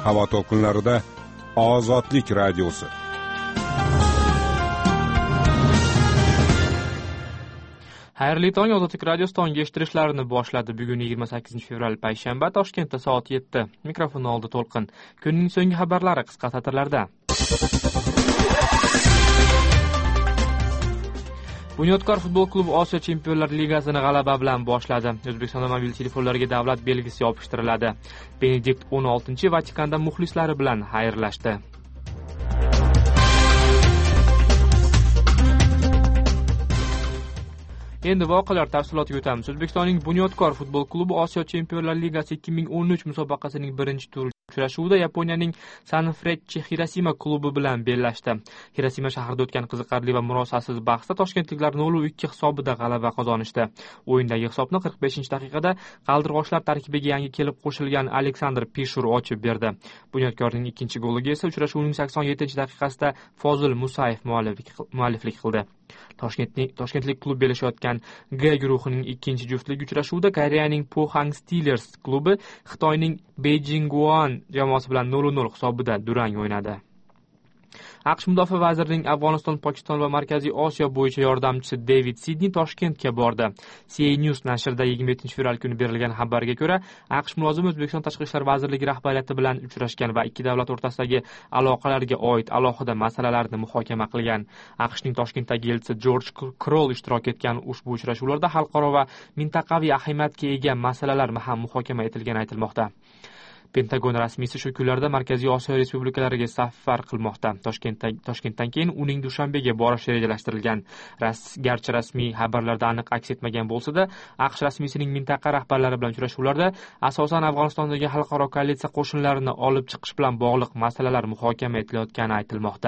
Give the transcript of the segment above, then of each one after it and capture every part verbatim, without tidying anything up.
havo to'lqinlarida Ozodlik radiosi. Xayrli tong, Ozodlik radiosi tongga eshittirishlarini boshladi. Bugun yigirma sakkizinchi fevral payshanba, Toshkentda soat yetti. Mikrofon oldi To'lqin. Kunning so'nggi xabarlari qisqa satrlarda. Bunyodkor futbol klubi Osiyo Chempionlar Ligasini g'alaba bilan boshladi. O'zbekistonda mobil telefonlarga davlat belgisi yopishtiriladi. Benedikt o'n oltinchi Vatikanda muxlislari bilan xayrlashdi. Endi voqealar tafsilotiga o'tamiz. O'zbekistonning Bunyodkor futbol klubi Osiyo Chempionlar Ligasi ikki ming o'n uch musobaqasining birinchi tur uchrashuvida Yaponiyaning Sanfrecce Hiroshima klubi bilan bellashdi. Hiroshima shahrida o'tgan qiziqarli va murosasiz bahsda toshkentliklar nol ikki hisobida g'alaba qozonishdi. O'yindagi hisobni qirq beshinchi daqiqada qaldirg'ochlar tarkibiga yangi kelib qo'shilgan Aleksandr Pishur ochib berdi. Bunyodkorning ikkinchi goliga esa uchrashuvning sakson yettinchi daqiqasida Fozil Musayev mualliflik qildi. Toshkentning Toshkentlik klub belashayotgan G guruhining ikkinchi juftlik uchrashuvida Koreyaning Pohang Steelers klubi Xitoyning Beijing Guoan jamoasi bilan nol nol hisobida durang o'ynadi. AQSh mudofaa vazirining Afg'oniston, Pokiston va Markaziy Osiyo bo'yicha yordamchisi David Sidney Toshkentga bordi. C A News nashrida yigirma yettinchi fevral kuni berilgan xabarga ko'ra, AQSh mulozimi O'zbekiston Tashqi ishlar vazirligi rahbariyati bilan uchrashgan va ikki davlat o'rtasidagi aloqalarga oid alohida masalalarni muhokama qilgan. AQShning Toshkentdagi elchisi George Kroll ishtirok etgan ushbu uchrashuvlarda xalqaro va mintaqaviy ahamiyatga ega masalalar ham muhokama etilgani aytilmoqda. Pentagon rasmiysi shu kunlarda Markaziy Osiyo respublikalariga safar qilmoqda. Toshkentda Toshkentdan keyin uning Dushanbega borishi rejalashtirilgan. Ras, garchi rasmiy xabarlarda aniq aks etmagan bo'lsa-da, AQSh rasmiysining mintaqa rahbarlari bilan uchrashuvlarda asosan Afg'onistondagi xalqaro koalitsiya qo'shinlarini olib chiqish bilan bog'liq masalalar muhokama etilayotgani aytilmoqda.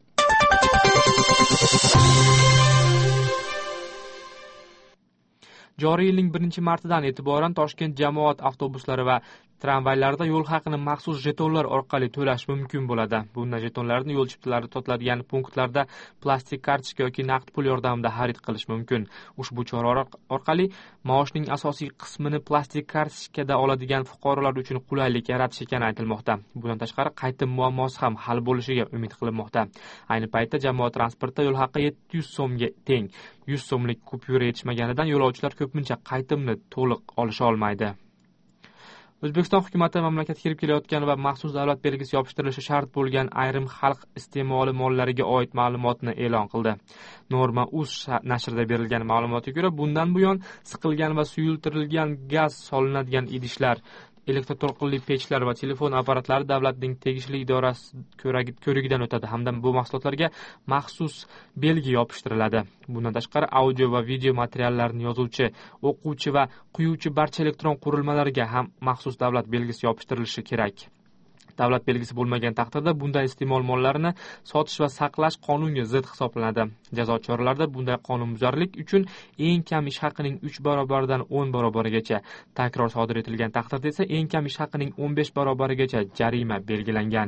Joriy yilning birinchi martidan e'tiboran Toshkent jamoat avtobuslari va tramvaylarda yo'l haqini maxsus jetonlar orqali to'lash mumkin bo'ladi. Bunday jetonlarni yo'l chiptalari sotiladigan punktlarda plastik kartochka yoki naqd pul yordamida xarid qilish mumkin. Ushbu chora orqali maoshning asosiy qismini plastik kartochkada oladigan fuqarolar uchun qulaylik yaratish ekani aytilmoqda. Bundan tashqari qaytim muammosi ham hal bo'lishiga umid qilinmoqda. Ayni paytda jamoat transportida yo'l haqi yetti yuz so'mga teng. yuz so'mlik kupyura yetishmaganidan yo'lovchilar ko'pincha qaytimni to'liq olisha olmaydi. O'zbekiston hukumatı mamlakatga kirib kelayotgan va maxsus davlat belgisi yopishtirilishi shart bo'lgan ayrim xalq iste'moli mollariga oid ma'lumotni e'lon qildi. Norma uz nashrida berilgan ma'lumotga ko'ra, bundan buyon siqilgan va suyultirilgan gaz solinadigan idishlar, elektroto'lqinli pechlar va telefon apparatlari davlatning tegishli idorasi ko'rigidan o'tadi hamda bu mahsulotlarga maxsus belgi yopishtiriladi. Bundan tashqari audio va video materiallarni yozuvchi, o'quvchi va quyuvchi barcha elektron qurilmalarga ham maxsus davlat belgisi yopishtirilishi kerak. Davlat belgisi bo'lmagan taqdirda bunday iste'mol mollarini sotish va saqlash qonunga zid hisoblanadi. Jazo choralarida bunday qonunbuzarlik uchun eng kam ish haqining uch barobaridan o'n barobarigacha, takror sodir etilgan taqdirda esa eng kam ish haqining o'n besh barobarigacha jarima belgilangan.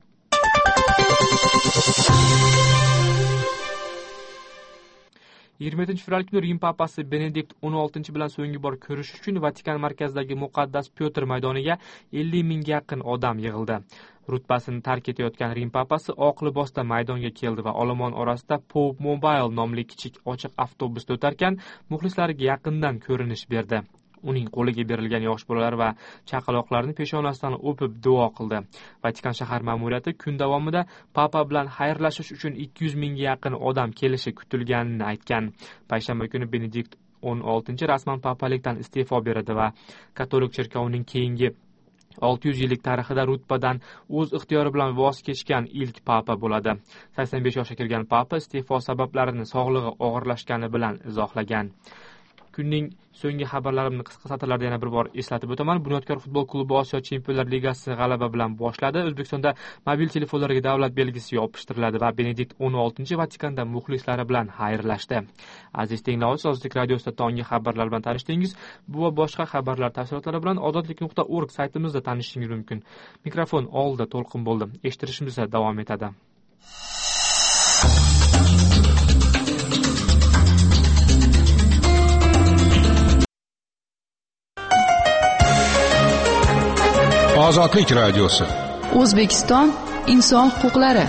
yigirma yettinchi fevral kuni Rim papasi Benedikt o'n oltinchi bilan so'nggi bor ko'rishish uchun Vatikan markazidagi muqaddas Pyotr maydoniga ellik mingga yaqin odam yig'ildi. Rutbasini tark etayotgan Rim papasi oq libosda maydonga keldi va olomon orasida Pope Mobile nomli kichik ochiq avtobusda o'tarkan, muxlislariga yaqindan ko'rinish berdi. Uning qo'liga berilgan yosh bolalar va chaqaloqlarni peshonasidan o'pib duo qildi. Vatikan shahar ma'muriyati kun davomida papa bilan xayrlashish uchun ikki yuz mingga yaqin odam kelishi kutilganini aytgan. Payshanba kuni Benedikt o'n oltinchi rasman papalikdan iste'fo beradi va katolik cherkovining keyingi olti yuz yillik tarixida rutbadan o'z ixtiyori bilan voz kechgan ilk papa bo'ladi. sakson besh yoshga kirgan papa iste'fo sabablarini sog'lig'i og'irlashgani bilan izohlagan. Kunning so'nggi xabarlarimni qisqa satrlarda yana bir bor eslatib o'taman. Bunyodkor futbol klubi Osiyo Chempionlar Ligasi g'alaba bilan boshladi. O'zbekistonda mobil telefonlarga davlat belgisi yopishtiriladi va Benedikt o'n oltinchi Vatikanda muxlislari bilan xayrlashdi. Aziz tinglovchi, Ozodlik radiosida tonggi xabarlar bilan tanishdingiz. Bu va boshqa xabarlar tafsilotlari bilan ozodlik nuqta org saytimizda tanishishingiz mumkin. Mikrofon oldida To'lqin bo'ldi. Eshittirishimiz davom etadi. Ozodlik radiosi. O'zbekiston inson huquqlari.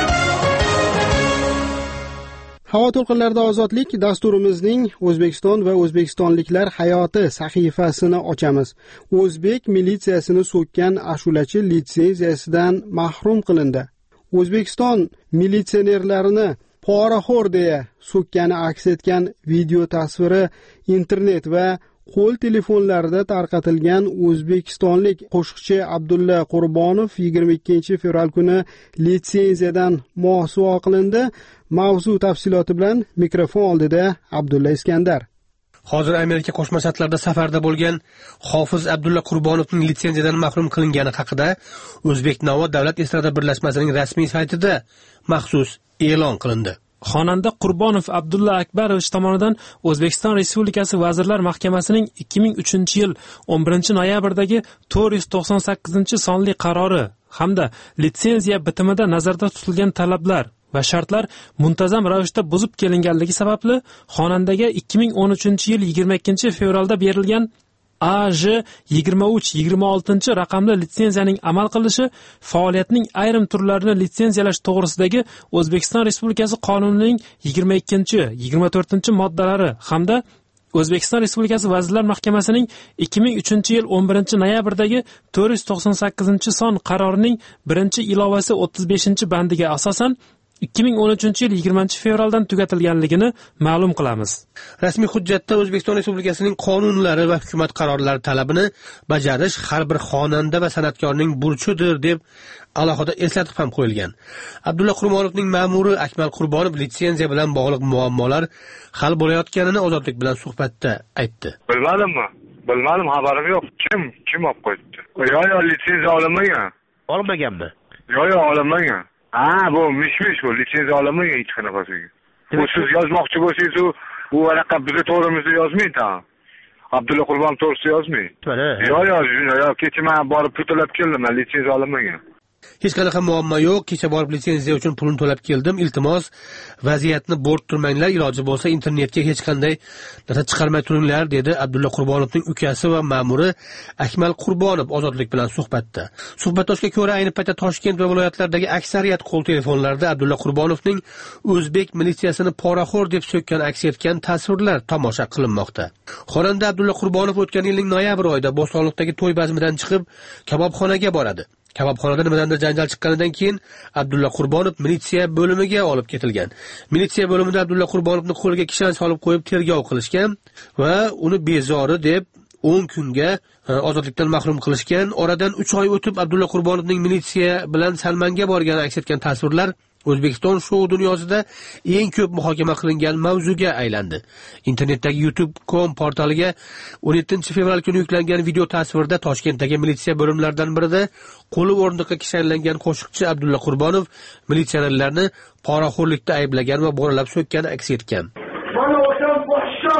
Havo to'lqinlarida ozodlik dasturimizning O'zbekiston va o'zbekistonliklar hayoti sahifasini ochamiz. O'zbek militsiyasini so'kkan ashulachi litsenziyasidan mahrum qilindi. O'zbekiston militsionerlarini poraxo'r deya so'kkani aks etgan video tasviri internet va qo'l telefonlarida tarqatilgan. O'zbekistonlik qo'shiqchi Abdulla Qurbonov yigirma ikkinchi fevral kuni litsenziyadan mosuvo qilindi. Mavzu tafsiloti bilan mikrofon oldida Abdulla Iskandar. Hozir Amerika Qo'shma Shtatlarida safarda bo'lgan Hofiz Abdulla Qurbonovning litsenziyadan mahrum qilingani haqida O'zbeknavo davlat estrada birlashmasining rasmiy saytida maxsus e'lon qilindi. Xonanda Qurbonov Abdulla Akbarovich tomonidan O'zbekiston Respublikasi Vazirlar Mahkamasining ikki ming uchinchi yil o'n birinchi noyabrdagi to'rt yuz to'qson sakkizinchi sonli qarori hamda litsenziya bitimida nazarda tutilgan talablar va shartlar muntazam ravishda buzib kelinganligi sababli xonandaga ikki ming o'n uchinchi yil yigirma ikkinchi fevralda berilgan A J yigirma uch yigirma oltinchi raqamli litsenziyaning amal qilishi faoliyatning ayrim turlarini litsenziyalash to'g'risidagi O'zbekiston Respublikasi qonunining yigirma ikkinchi yigirma to'rtinchi moddalari hamda O'zbekiston Respublikasi Vazirlar Mahkamasining ikki ming uchinchi yil o'n birinchi noyabrdagi to'rt yuz to'qson sakkizinchi son qarorining birinchi ilovasi o'ttiz beshinchi bandiga asosan ikki ming o'n uchinchi yil yigirmanchi fevraldan tugatilganligini ma'lum qilamiz. Rasmiy hujjatda O'zbekiston Respublikasining qonunlari va hukumat qarorlari talabini bajarish har bir xonanda va san'atkorning burchidir deb alohida eslatib ham qo'yilgan. Abdulla Qurbonovning ma'muri Akmal Qurbonov litsenziya bilan bog'liq muammolar hal bo'layotganini Ozodlik bilan suhbatda aytdi. Bilmadimmi? Bilmadim, xabarim yo'q. Kim kim olib qo'ydi? Yo yo litsenziya olinmagan. Olmaganmi? Yo yo olinmagan. Ha, bu mish-mish bu litsenziya olinmagan hech qanaqasiga. Bu siz yozmoqchi bo'lsangiz, bu varaqa bizga to'g'rimizda yozmaydi ha. Abdulla Qurbonov to'g'risida yozmaydi. Yo yo yo kecha men borib pul to'lab keldim, litsenziya olinmagan. Hech qanaqa muammo yo'q. Kecha borib litsenziya uchun pulni to'lab keldim. Iltimos, vaziyatni bo'rtib turmanglar, iloji bo'lsa internetga hech qanday narsa chiqarmay turinglar, dedi Abdulla Qurbonovning ukasi va ma'muri Akmal Qurbonov Ozodlik bilan suhbatda. Suhbatdoshga ko'ra, ayni paytda Toshkent va viloyatlardagi aksariyat qo'l telefonlarida Abdulla Qurbonovning o'zbek militsiyasini poraxo'r deb so'kkan aks etgan tasvirlar tomosha qilinmoqda. Xonanda Abdulla Qurbonov o'tgan yilning noyabr oyida Bo'stonliqdagi to'y bazmidan chiqib kabobxonaga boradi. Kabobxonada nimadandir janjal chiqqanidan keyin Abdulla Qurbonov militsiya bo'limiga olib ketilgan. Militsiya bo'limida Abdulla Qurbonovni qo'liga kishan solib qo'yib tergov qilishgan va uni bezori deb o'n kunga ozodlikdan mahrum qilishgan. Oradan uch oy o'tib Abdulla Qurbonovning militsiya bilan Salmanga borgani aks etgan tasvirlar O'zbekiston shou dunyosida eng ko'p muhokama qilingan mavzuga aylandi. Internetdagi YouTube nokta com portaliga o'n yettinchi fevral kuni yuklangan video tasvirda Toshkentdagi militsiya bo'limlaridan birida qo'li o'rniqqa kishanlangan qo'shiqchi Abdulla Qurbonov militsionerlarni poraxo'rlikda ayblagan va bo'ralab so'kkani aks etgan. Mana o'shan boshqa,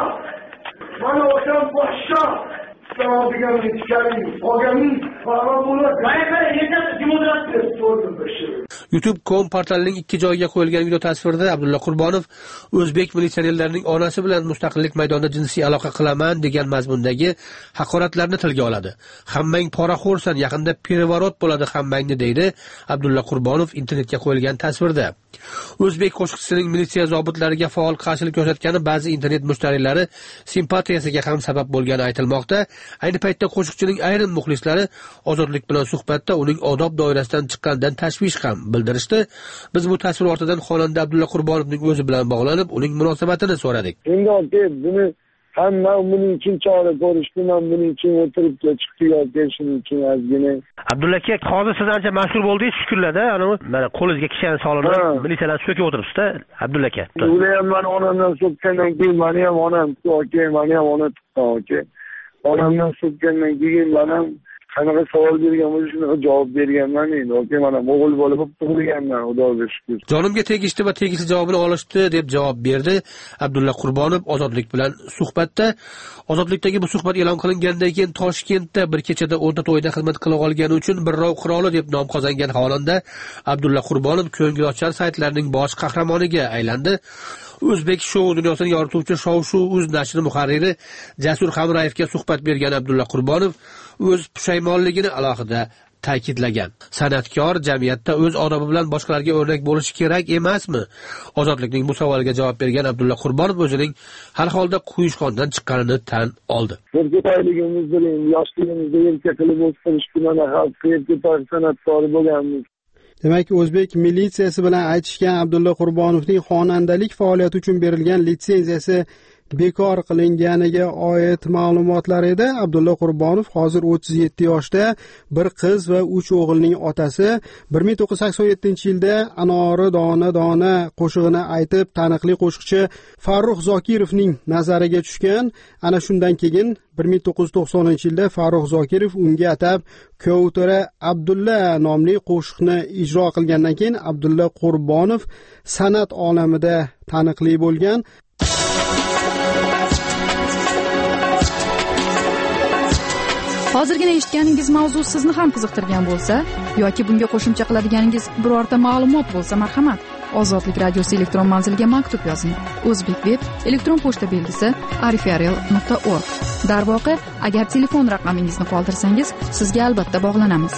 mana o'shan boshqa Sağlıktan çıkarayım. Oğlanın falan bunu gayet yeter demokrasi sordum başı. YouTube nokta com portalining ikki joyiga qo'yilgan video tasvirda Abdulla Qurbonov o'zbek militsionerlarining onasi bilan mustaqillik maydonida jinsiy aloqa qilaman degan mazmundagi haqoratlarni tilga oladi. Hammang poraxo'rsan, yaqinda perevorot bo'ladi hammangni, deydi Abdulla Qurbonov internetga qo'yilgan tasvirda. O'zbek qo'shiqchisining militsiya zobitlariga faol qarshilik ko'rsatgani ba'zi internet mushtariylari simpatiyasiga ham sabab bo'lgani aytilmoqda. Ayni paytda qo'shiqchining ayrim muxlislari Ozodlik bilan suhbatda uning odob doirasidan chiqqanidan tashvish ham bildirishdi. Biz bu tasvir ortidan xonanda Abdulla Qurbonovning o'zi bilan bog'lanib, uning munosabatini so'radik. Endi buni hamma buning uchun chora ko'rishdi, men buning uchun o'tirib chiqib yo'q, shuning uchun ozgina. Abdulla aka, hozir siz ancha mashhur bo'ldingiz shukurlarda, ana mana qo'lingizga kishan solinib, militsiyalar so'kib o'tiribsiz-da, Abdulla aka. Uni ham men onamdan so'kkandan keyin, meni ham onam, aka, meni ham ona tutgan, aka. Onamdan so'kkandan keyin men ham qanaqa savol bergan bo'lsa shunga javob berganman endi. Okey, mana o'g'il bo'lib tug'ilganman, Xudoga shukr. Jonimga tegishdi va tegishli javobini olishdi deb javob berdi Abdulla Qurbonov Ozodlik bilan suhbatda. Ozodlikdagi bu suhbat e'lon qilingandan keyin Toshkentda bir kechada o'nta to'yda xizmat qila olgani uchun birrov qiroli deb nom qozongan xonanda Abdulla Qurbonov ko'ngilochar saytlarning bosh qahramoniga aylandi. O'zbek shou dunyosini yorituvchi Shov-shu uz nashri muharriri Jasur Hamrayevga suhbat bergan Abdulla Qurbonov o'z pushaymonligini alohida ta'kidlagan. San'atkor jamiyatda o'z odobi bilan boshqalarga o'rnak bo'lishi kerak emasmi? Ozodlikning bu savoliga javob bergan Abdulla Qurbonov o'zining har holda quyushqondan chiqqanini tan oldi. Erkakligimizda, yoshligimizda erka qilib o'stirishgan xalq, erkak san'atkori bo'lganmiz. Demak, o'zbek militsiyasi bilan aytishgan Abdulla Qurbonovning xonandalik faoliyati uchun berilgan litsenziyasi bekor qilinganiga oid ma'lumotlar edi. Abdulla Qurbonov hozir o'ttiz yetti yoshda, bir qiz va uch o'g'ilning otasi. bir ming to'qqiz yuz sakson yettinchi yilda Anori dona dona qo'shig'ini aytib taniqli qo'shiqchi Farruh Zokirovning nazariga tushgan. Ana shundan keyin bir ming to'qqiz yuz to'qsoninchi yilda Farruh Zokirov unga atab Kovtara Abdulla nomli qo'shiqni ijro qilgandan keyin Abdulla Qurbonov san'at olamida taniqli bo'lgan. Hozirgina eshitganingiz mavzu sizni ham qiziqtirgan bo'lsa yoki bunga qo'shimcha qiladiganingiz birorta ma'lumot bo'lsa, marhamat, Ozodlik radiosi elektron manziliga maktub yozing. O'zbekveb elektron pochta belgisi arifiarel nuqta org. Darvoqe, agar telefon raqamingizni qoldirsangiz, sizga albatta bog'lanamiz.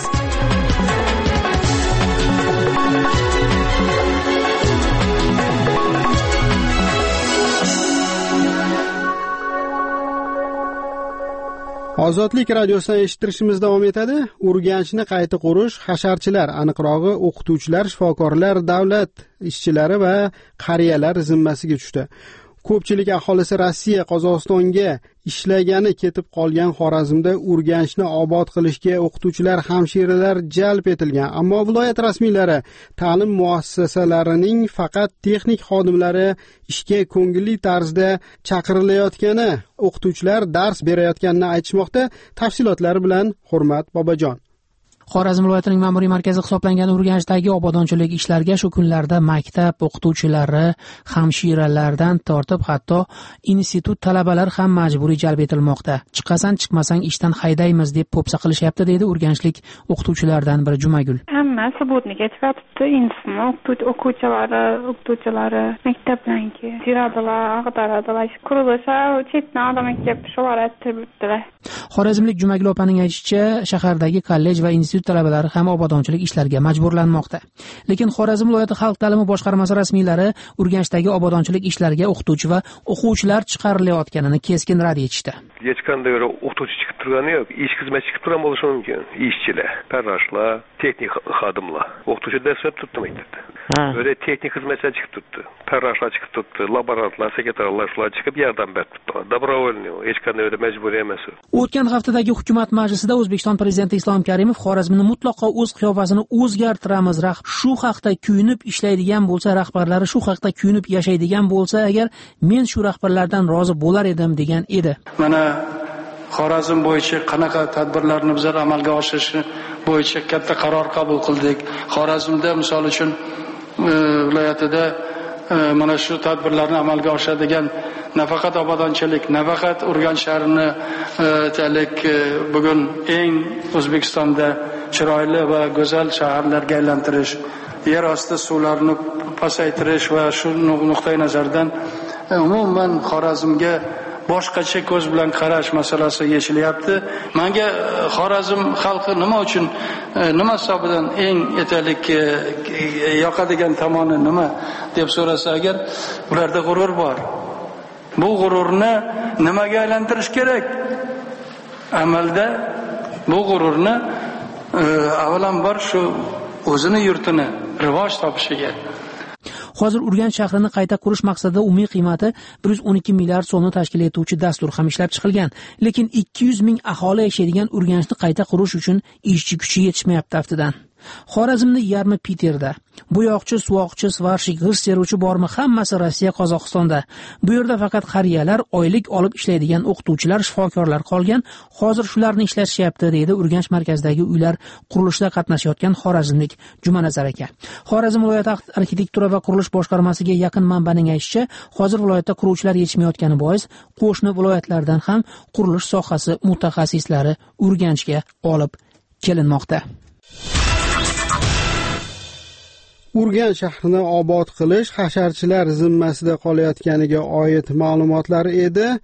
Ozodlik radiosidan eshittirishimiz davom etadi. Urganchni qayta qurish hasharchilar, aniqrog'i o'qituvchilar, shifokorlar, davlat ishchilari va qariyalar zimmasiga tushdi. Ko'pchilik aholisi Rossiya, Qozog'istonga ishlagani ketib qolgan Xorazmda Urganchni obod qilishga o'qituvchilar, hamshiralar jalb etilgan. Ammo viloyat rasmiylari ta'lim muassasalarining faqat texnik xodimlari ishga ko'ngilli tarzda chaqirilayotgani, o'qituvchilar dars berayotganini aytishmoqda. Tafsilotlari bilan Hurmat Bobojon. Xorazm viloyatining ma'muriy markazi hisoblangan Urganchdagi obodonchilik ishlariga shu kunlarda maktab o'qituvchilari, hamshiralardan tortib hatto institut talabalari ham majburiy jalb etilmoqda. Chiqasan chiqmasang ishdan haydaymiz deb po'pisa qilishyapti, deydi urganchlik o'qituvchilaridan biri Jumagul. Hamma subotniga chiqyapti, institut o'quvchilari, o'qituvchilari maktablarga jiradilar, ag'daradilar. Qurilish chetdan odam kelib sho'raytiribdilar. Xorazmlik Jumagul opaning aytishicha, shahardagi kollej va institut talabalari ham obodonchilik ishlariga majburlanmoqda. Lekin Xorazm viloyati xalq ta'limi boshqarmasi rasmiylari Urganchdagi obodonchilik ishlariga o'qituvchi va o'quvchilar chiqarilayotganini keskin rad etishdi. Hech qanday o'qituvchi chiqib turgani yo'q, ish xizmat chiqib turgan bo'lishi mumkin. Ishchilar, farroshlar, texnik xodimlar, o'qituvchi dars berib turibdi maktabda. Böyle texnik xizmatchilar chiqib turibdi, farroshlar chiqib turibdi, laborantlar, sekretarlar shular chiqib yordam berib turibdi. Добровольный, hech qanday majburiy emas. O'tgan haftadagi hukumat majlisida O'zbekiston prezidenti Islom Karimov Xorazmni mutlaqo o'z qiyofasini o'zgartiramiz, shu haqda kuyunib ishlaydigan bo'lsa, rahbarlari shu haqda kuyunib yashaydigan bo'lsa, agar men shu rahbarlardan rozi bo'lar edim degan edi. Mana Xorazm bo'yicha qanaqa tadbirlarni bizlar amalga oshirishi bo'yicha katta qaror qabul qildik. Xorazmda misol uchun viloyatida mana shu tadbirlarni amalga oshiradigan nafaqat obodonchilik, nafaqat Urganch shahrini talik bugun eng O'zbekistonda chiroyli va go'zal shaharlarga aylantirish, yer osti suvlarini pasaytirish va shu nuqtai nazardan umuman Xorazmga boshqacha ko'z bilan qarash masalasi yechilyapti. Menga Xorazm xalqi nima uchun, nima hisobidan eng etalik yoqadigan tomoni nima deb so'rasa agar, ularda g'urur bor. Bu g'ururni nimaga aylantirish kerak? Amalda bu g'ururni avvalambor shu o'zini yurtini rivoj topishiga. Hozir Urganch shahrini qayta qurish maqsadida umumiy qiymati bir yuz o'n ikki milliard so'mni tashkil etuvchi dastur ham ishlab chiqilgan. Lekin ikki yuz ming aholi yashaydigan Urganchni qayta qurish uchun ishchi kuchi yetishmayapti aftidan. Xorazmni yarmi Piterda. Bo'yoqchi, suvoqchi, svarshik, g'isht teruvchi bormi? Hammasi Rossiya, Qozog'istonda. Bu yerda faqat qariyalar, oylik olib ishlaydigan o'qituvchilar, shifokorlar qolgan. Hozir shularni ishlashyapti, deydi Urganch markazidagi uylar qurilishida qatnashayotgan xorazmlik Jumanazar aka. Xorazm viloyat arxitektura va qurilish boshqarmasiga yaqin manbaning aytishicha, hozir viloyatda quruvchilar yetishmayotgani bois, qo'shni viloyatlardan ham qurilish sohasi mutaxassislari Urganchga olib kelinmoqda. Urganch shahrini obod qilish hasharchilar zimmasida qolayotganiga oid ma'lumotlar edi.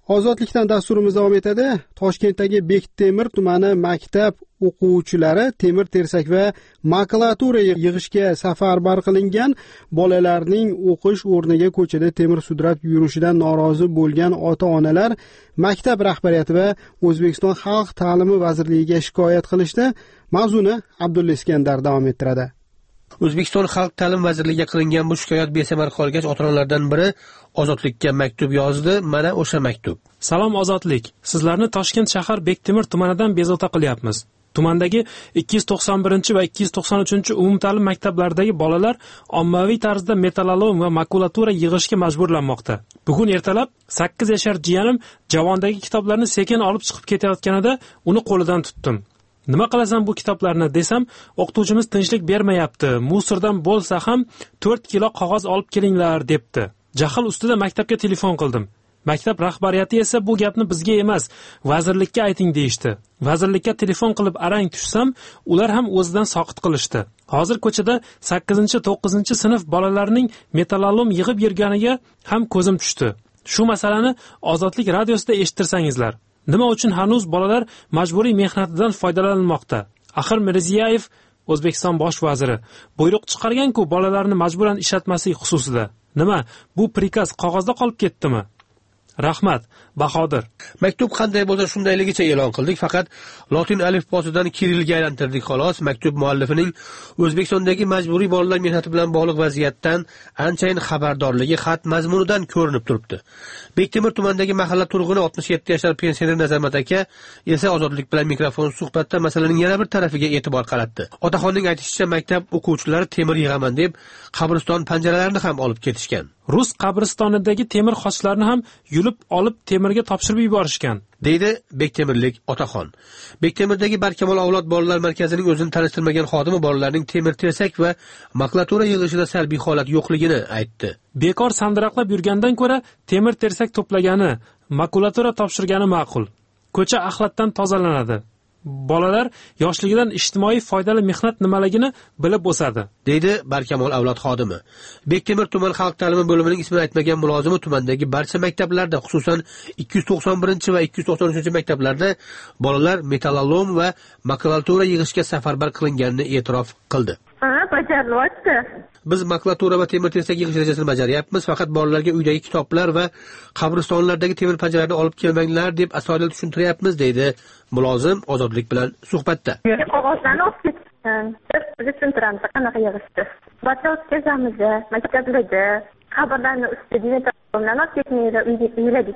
Ozodlikdan dasturimiz davom etadi. Toshkentdagi Bektemir tumani maktab o'quvchilari temir tersak va makulatura yig'ishga safarbar qilingan bolalarning o'qish o'rniga ko'chada temir sudrab yurishidan norozi bo'lgan ota-onalar maktab rahbariyati va O'zbekiston Xalq ta'limi vazirligiga shikoyat qilishdi. Mavzuni Abdulla Iskandar davom ettiradi. O'zbekiston Xalq ta'limi vazirligiga qilingan bu shikoyat besamar qolgach, ota-onalardan biri Ozodlikka maktub yozdi. Mana o'sha maktub. Salom Ozodlik. Sizlarni Toshkent shahar Bektemir tumanidan bezovta qilyapmiz. Tumandagi ikki yuz to'qson birinchi va ikki yuz to'qson uchinchi umumta'lim maktablardagi bolalar ommaviy tarzda metalolom va makulatura yig'ishga majburlanmoqda. Bugun ertalab sakkiz yashar jiyanim javondagi kitoblarni sekin olib chiqib ketayotganida uni qo'lidan tutdim. Nima qilasan bu kitoblarni desam, o'qituvchimiz tinchlik bermayapti. Musordan bo'lsa ham to'rt kilo qog'oz olib kelinglar debdi. Jahl ustida maktabga telefon qildim. Maktab rahbariyati esa bu gapni bizga emas, vazirlikka ayting deyishdi. Vazirlikka telefon qilib arang tushsam, ular ham o'zidan soqit qilishdi. Hozir ko'chada sakkizinchi to'qqizinchi sinf bolalarining metalolom yig'ib yurganiga ham ko'zim tushdi. Shu masalani Ozodlik radiosida eshittirsangizlar. Nima uchun hanuz bolalar majburiy mehnatidan foydalanmoqda? Axir Mirziyoyev O'zbekiston bosh vaziri buyruq chiqargan-ku bolalarni majburan ishlatmaslik xususida. Nima, bu prikaz qog'ozda qolib ketdimi? Rahmat, Bahodir. Maktub qanday bo'lsa shundayligicha e'lon qildik, faqat lotin alifbosidan kirilga aylantirdik xolos. Maktub muallifining O'zbekistondagi majburiy bolalar mehnati bilan bog'liq vaziyatdan anchayin xabardorligi xat mazmunidan ko'rinib turibdi. Bektemir tumanidagi mahalla turg'uni oltmish yetti yashar pensioner Nazamat aka esa Ozodlik bilan mikrofon suhbatda masalaning yana bir tarafiga e'tibor qaratdi. Otaxonning aytishicha, maktab o'quvchilari temir yig'aman deb qabriston panjaralarini ham olib ketishgan. Rus qabristonidagi temir xochlarni ham yulib olib temirga topshirib yuborishgan, deydi Bektemirlik otaxon. Bektemirdagi Barkamol avlod bolalar markazining o'zini tanishtirmagan xodimi bolalarning temir tersak va makulatura yig'ishida salbiy holat yo'qligini aytdi. Bekor sandiraqlab yurgandan ko'ra temir tersak to'plagani, makulatura topshirgani ma'qul. Ko'cha axlatdan tozalanadi. Bolalar yoshligidan ijtimoiy foydali mehnat nimaligini bilib o'sadi, deydi Barkamol avlod xodimi. Bektemir tuman xalq ta'limi bo'limining ismini aytmagan mulozimi tumandagi barcha maktablarda, xususan ikki yuz to'qson birinchi va ikki yuz to'qson uchinchi maktablarda bolalar metalolom va makulatura yig'ishga safarbar qilinganini e'tirof qildi. Ha, bajarilyapti. Biz makulatura va temir tersak yig'ish rejasini bajaryapmiz, faqat bolalarga uydagi kitoblar va qabristonlardagi temir panjaralarni olib kelmanglar deb astoydil tushuntiryapmiz, deydi mulozim Ozodlik bilan suhbatda. Qog'ozlarni olib ketgan. Biz tushuntiramiz qanaqa yig'ishdi. Barcha o'tkazamiz, maktablarda, qabrlarni ustida metalolomlarni olib ketmaydi, uyladik.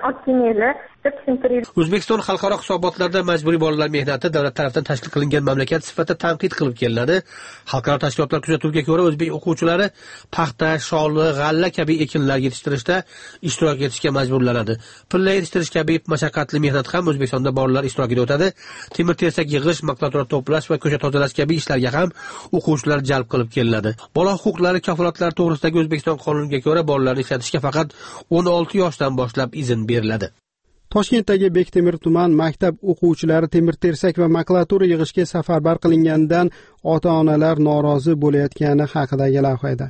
O'zbekiston xalqaro hisobotlarda majburiy bolalar mehnati davlat tomonidan tashkil qilingan mamlakat sifatida tanqid qilib kelinadi. Xalqaro tashkilotlar kuzatuviga ko'ra, o'zbek o'quvchilari paxta, sholli, g'alla kabi ekinlar yetishtirishda ishtirok etishga majburlanadi. Pilla yetishtirish kabi mashaqqatli mehnat ham O'zbekistonda bolalar ishtirokida o'tadi. Temir tersak yig'ish, makulatura to'plash va ko'cha tozalash kabi ishlarga ham o'quvchilar jalb qilib kelinadi. Bola huquqlari kafolatlari to'g'risidagi O'zbekiston qonuniga ko'ra, bolalarni ishlatishga faqat o'n olti yoshdan boshlab izn beriladi. Toshkentdagi Bektemir tuman maktab o'quvchilari temir tersak va makulatura yig'ishga safarbar qilinganidan ota-onalar norozi bo'layotgani haqidagi lavhada.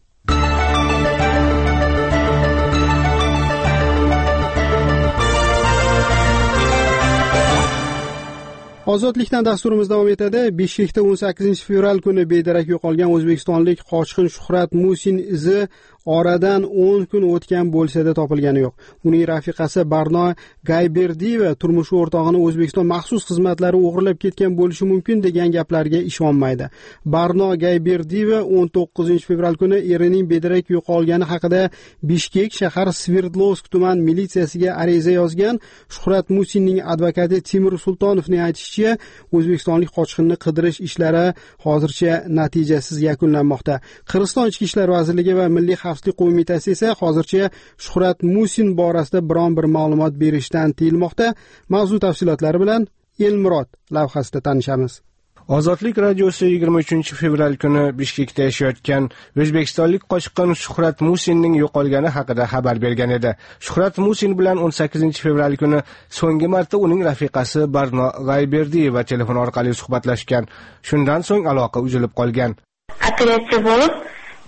Ozodlikdan dasturimiz davom etadi. Bishkekda o'n sakkizinchi fevral kuni bedarak yo'qolgan o'zbekistonlik qochqin Shuhrat Musin izi oradan o'n kun o'tgan bo'lsa-da topilgani yo'q. Uning rafiqasi Barno Gayberdiyeva turmush o'rtog'ini O'zbekiston maxsus xizmatlari o'g'irlab ketgan bo'lishi mumkin degan gaplarga ishonmaydi. Barno Gayberdiyeva o'n to'qqizinchi fevral kuni erining bedarak yo'qolgani haqida Bishkek shahar Sverdlovsk tuman militsiyasiga ariza yozgan. Shuhrat Musinning advokati Timur Sultonovning aytishicha, o'zbekistonlik qochqinni qidirish ishlari hozircha natijasiz yakunlanmoqda. Qirg'iziston Ichki ishlar vazirligi va Milliy xavfsizlik qo'mitasi esa hozircha Shuhrat Musin borasida biron bir ma'lumot berishdan tiyilmoqda. Mavzu tafsilotlari bilan Elmurod lavhasida tanishamiz. Ozodlik radiosi yigirma uchinchi fevral kuni Bishkekda yashayotgan o'zbekistonlik qochqin Shuhrat Musinning yo'qolgani haqida xabar bergan edi. Shuhrat Musin bilan o'n sakkizinchi fevral kuni so'nggi marta uning rafiqasi Barno Gayberdiyeva telefon orqali suhbatlashgan. Shundan so'ng aloqa uzilib qolgan. Operatsiya bo'lib,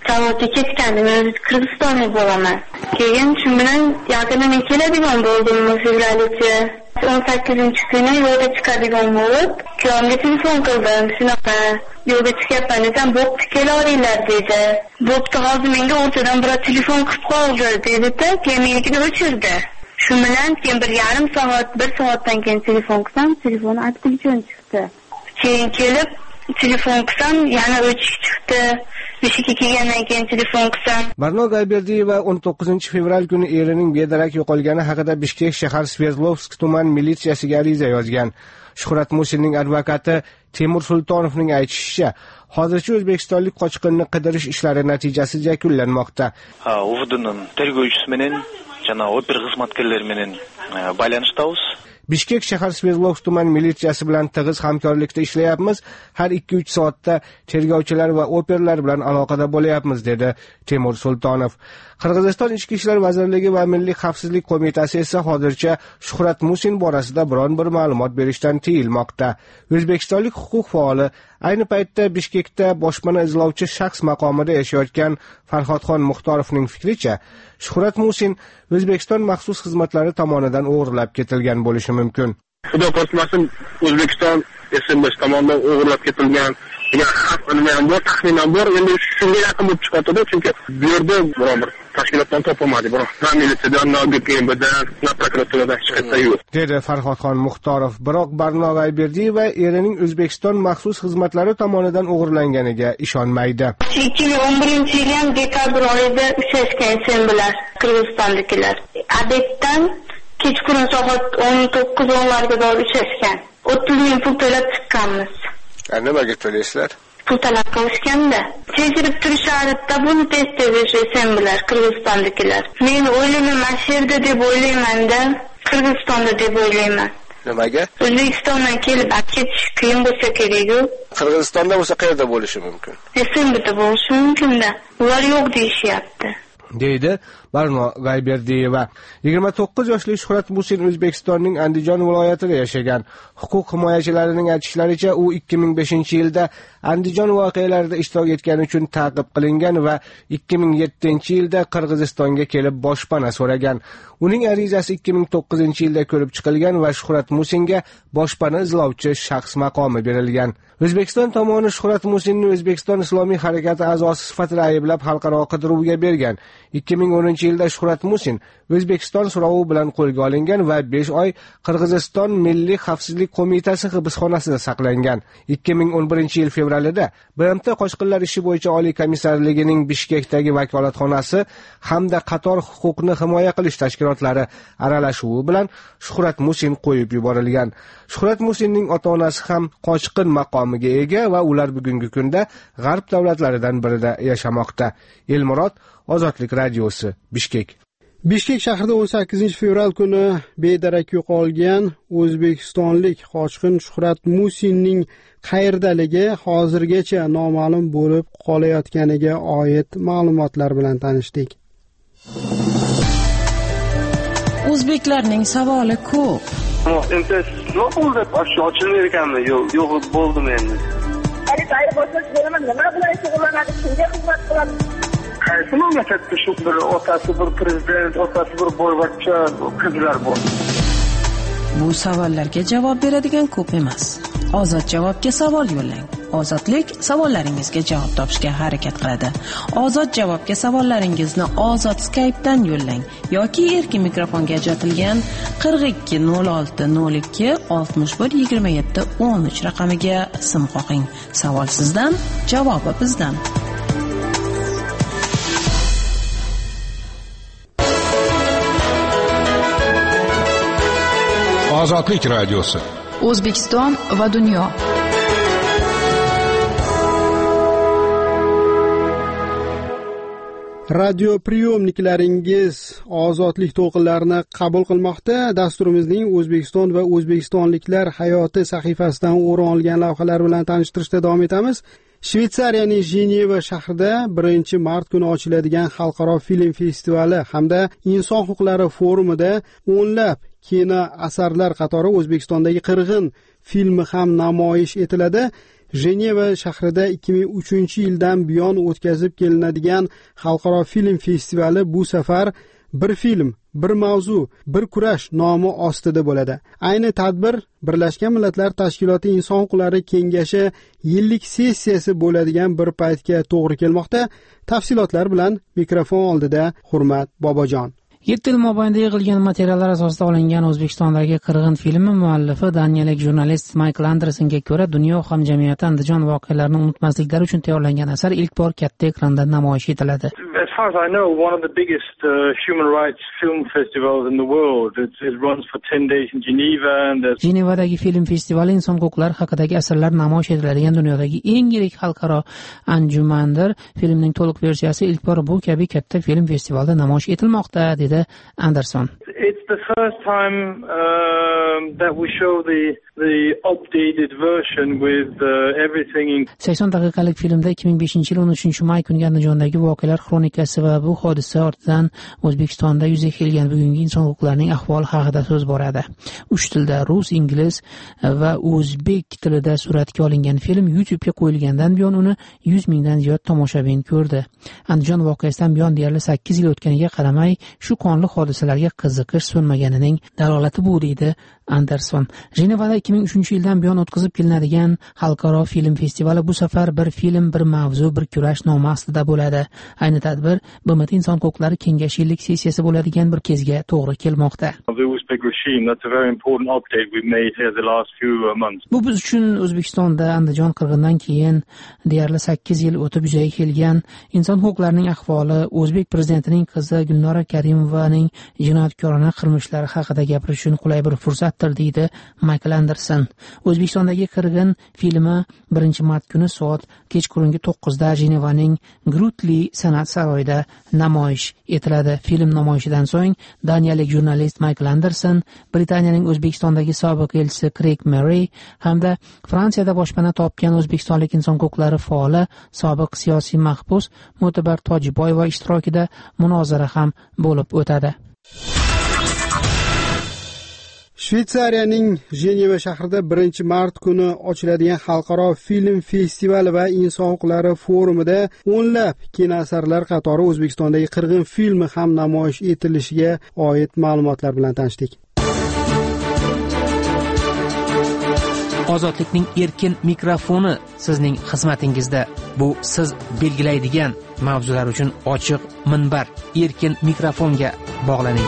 Zavodga ketgandim, men Qirg'izistonlik bo'laman. Keyin shu bilan yaqindan keladigan bo'ldim fevral-chi. o'n sakkizinchi kuni yo'lga chiqadigan bo'lib, kuyovimga telefon qildim. Shunaqa yo'lga chiqyapman desam, bo'pti kelaveringlar dedi. Bo'pti, hozir menga o'rtadan birov telefon qilib qoldi dedi-da, keyin menikini o'chirdi. Shu bilan keyin bir yarim soat, bir soatdan keyin telefon qilsam, telefon отключен chiqdi. Keyin kelib telefon qilsam, yana o'chib chiqdi. Beshikka kelgandan keyin telefon qilsam. Barno Gayberdiyeva o'n to'qqizinchi fevral kuni erining bedarak yo'qolgani haqida Bishkek shahar Sverdlovsk tuman militsiyasiga ariza yozgan. Shuhrat Musinning advokati Temur Sultonovning aytishicha, hozircha o'zbekistonlik qochqinni qidirish ishlari natijasiz yakunlanmoqda. Ha, Uvdunun tergovchisi bilan jana oper xizmatkorlari bilan baylanishdamiz. Bishkek shahar Sverdlovsk tuman militsiyasi bilan tig'iz hamkorlikda ishlayapmiz. Har ikki uch soatda tergovchilar va operlar bilan aloqada bo'layapmiz, dedi Temur Sultonov. Qirg'iziston Ichki ishlar vazirligi va Milliy xavfsizlik qo'mitasi esa hozircha Shuhrat Musin borasida biron bir ma'lumot berishdan tiyilmoqda. O'zbekistonlik huquq faoli ayni paytda Bishkekda boshpana izlovchi shaxs maqomida yashayotgan Farhodxon Muxtorovning fikricha, Shuhrat Musin O'zbekiston maxsus xizmatlari tomonidan o'g'irlab ketilgan bo'lishi mumkin. Xudo qo'rqmasin, O'zbekiston S M S tomonidan o'g'irlab ketilgan degan xabar ham bor, taxminan bor. Endi shunga yaqin bo'lib chiqadi, chunki bu yerda biror bir tashkilotdan topilmadi, biroq na militsiyadan, na G P M dan, na prokuraturadan hech qayerda yo'q, dedi Farhodxon Muxtorov. Biroq Barno Gayberdiyeva erining O'zbekiston maxsus xizmatlari tomonidan o'g'irlanganiga ishonmaydi. ikki ming o'n birinchi yil dekabr oyida uchrashgan sen bilan Qirg'izistonliklar. Adetdan kechqurun soat o'n to'qqiz o'nlarga doğru uchrashgan. o'ttiz ming pul to'lab chiqqanmiz. Nimaga to'laysizlar? Pul talab qilishganda. Tekshirib turisharida buni tez tez yashaysan bilar Qirg'izistondagilar. Men o'ylayman, masherda deb o'ylayman-da, Qirg'izistonda deb o'ylayman. Nimaga? O'zbekistondan kelib ketish qiyin bo'lsa kerak-ku. Qirg'izistonda bo'lsa qayerda bo'lishi mumkin? Esenbida bo'lishi mumkin-da. Ular yo'q deyishyapti, deydi Barno Gayberdiyeva. yigirma to'qqiz yoshli Shuhrat Musin O'zbekistonning Andijon viloyatida yashagan. Huquq himoyachilarining aytishlaricha, u ikki ming beshinchi yilda Andijon voqealarida ishtirok etgani uchun ta'qib qilingan va ikki ming yettinchi yilda Qirg'izistonga kelib boshpana so'ragan. Uning arizasi ikki ming to'qqizinchi yilda ko'rib chiqilgan va Shuhrat Musinga boshpana izlovchi shaxs maqomi berilgan. O'zbekiston tomoni Shuhrat Musinni O'zbekiston Islomiy harakati a'zosi sifatida ayblab xalqaro qidiruvga bergan. ikki ming o'ninchi yilda Shuhrat Musin O'zbekiston so'rovi bilan qo'lga olingan va besh oy Qirg'iziston Milliy xavfsizlik qo'mitasi hibsxonasida saqlangan. ikki ming o'n birinchi yil fevralida B M T qochqinlar ishi bo'yicha Oliy komissarligining Bishkekdagi vakolatxonasi hamda qator huquqni himoya qilish tashkilotlari aralashuvi bilan Shuhrat Musin qo'yib yuborilgan. Shuhrat Musinning ota-onasi ham qochqin maqomiga ega va ular bugungi kunda G'arb davlatlaridan birida yashamoqda. Elmurod, Ozodlik radiosi, Bishkek. Bishkek shahrida o'n sakkizinchi fevral kuni bedarak yo'qolgan o'zbekistonlik qochqin Shuhrat Musinning qayerdaligi hozirgacha noma'lum bo'lib qolayotganiga oid ma'lumotlar bilan tanishdik. O'zbeklarning savoli ko'p. Endi nima bo'ldi? Oshni ochilmay ekanmi? Yo'q, yo'q bo'ldim endi. Hali bayir bo'lsangiz bo'laman, nima bilan shug'ullanadi, kimga xizmat qiladi? Qaysi mamlakatda shu bir otasi bir prezident, otasi bir boyvachcha qizlar bor? Bu savollarga javob beradigan ko'p emas. Ozod javobga savol yo'llang. Ozodlik savollaringizga javob topishga harakat qiladi. Ozod javobga savollaringizni Ozod Skype'dan yo'llang yoki erkin mikrofonga ajratilgan qirq ikki nol olti nol ikki oltmish bir yigirma yetti o'n uch raqamiga sim qo'ying. Savol sizdan, javobi bizdan. Ozodlik radiosi. O'zbekiston va dunyo. Radio priyomniklaringiz ozodlik to'lqinlarini qabul qilmoqda. Dasturimizning O'zbekiston va o'zbekistonliklar hayoti sahifasidan o'rin olgan lavhalar bilan tanishtirishda davom etamiz. Shveysariyaning Jeneva shahrida birinchi mart kuni ochiladigan xalqaro film festivali hamda inson huquqlari forumida o'nlab kino asarlar qatori O'zbekistondagi qirg'in filmi ham namoyish etiladi. Jeneva shahrida ikki ming uchinchi yildan buyon o'tkazib kelinadigan xalqaro film festivali bu safar bir film, bir mavzu, bir kurash nomi ostida bo'ladi. Ayni tadbir Birlashgan Millatlar Tashkiloti Inson huquqlari kengashi yillik sessiyasi bo'ladigan bir paytga to'g'ri kelmoqda. Tafsilotlar bilan mikrofon oldida Hurmat Bobojon. yetti yil mobaynida yig'ilgan materiallar asosida olingan O'zbekistondagi qirg'in filmi muallifi daniyalik jurnalist Michael Andersonga ko'ra, dunyo hamjamiyati Andijon voqealarini unutmasliklari uchun tayyorlangan asar ilk bor katta ekranda namoyish etiladi. As far as I know, one of the biggest uh, human rights film festivals in the world. It, it runs for ten days in Geneva and Jenevadagi film festivali inson huquqlari haqidagi asarlar namoyish etiladigan dunyodagi eng yirik xalqaro anjumandir. Filmning to'liq versiyasi ilk bor bu kabi katta film festivalda namoyish etilmoqda, dedi Anderson. It's the first time um, that we show the the updated version with uh, everything in sakson daqiqalik filmda ikki ming beshinchi yil o'n uchinchi may kuni Andijondagi voqealar xronikasi va bu hodisa ortidan O'zbekistonda yuzaga kelgan bugungi inson huquqlarining ahvoli haqida so'z boradi. uch tilda rus, ingliz va o'zbek tilida suratga olingan film YouTube ga qo'yilgandan buyon uni yuz mingdan ziyod tomoshabin ko'rdi. Andijon voqeasidan buyon deyarli sakkiz yil o'tganiga qaramay, shu qonli hodisalarga qiziqish so'nmaganining dalolati bu, deydi Anderson. Jenevada ikki ming uchinchi yildan buyon o'tkazib kelinadigan xalqaro film festivali bu safar bir film, bir mavzu, bir kurash nomi ostida bo'ladi. Ayni tadbir B M T Inson huquqlari kengashi yillik sessiyasi bo'ladigan bir kezga to'g'ri kelmoqda. Bu biz uchun O'zbekistonda Andijon qirg'indan keyin deyarli sakkiz yil o'tib yuzaga kelgan inson huquqlarining ahvoli, O'zbek prezidentining qizi Gulnora Karimovaning jinoyatkorona qilmishlari haqida gapirish uchun qulay bir fursatdir, deydi Michael Anderson. O'zbekistondagi qirg'in filmi birinchi mart kuni soat kechqurungi to'qqizda Jenevaning Grutli san'at saroyida namoyish etiladi. Film namoyishidan so'ng daniyalik jurnalist Michael Anderson, Britaniyaning O'zbekistondagi sobiq elchisi Craig Murray hamda Fransiyada boshpana topgan o'zbekistonlik inson huquqlari faoli, sobiq siyosiy mahbus Mo'tabar Tojiboyeva ishtirokida munozara ham bo'lib o'tadi. Shveysariyaning Jeneva shahrida birinchi mart kuni ochiladigan xalqaro film festivali va inson huquqlari forumida o'nlab kinoasarlar qatori O'zbekistondagi qirg'in filmi ham namoyish etilishiga oid ma'lumotlar bilan tanishdik. Ozodlikning erkin mikrofoni sizning xizmatingizda. Bu siz belgilaydigan mavzular uchun ochiq minbar. Erkin mikrofonga bog'laning.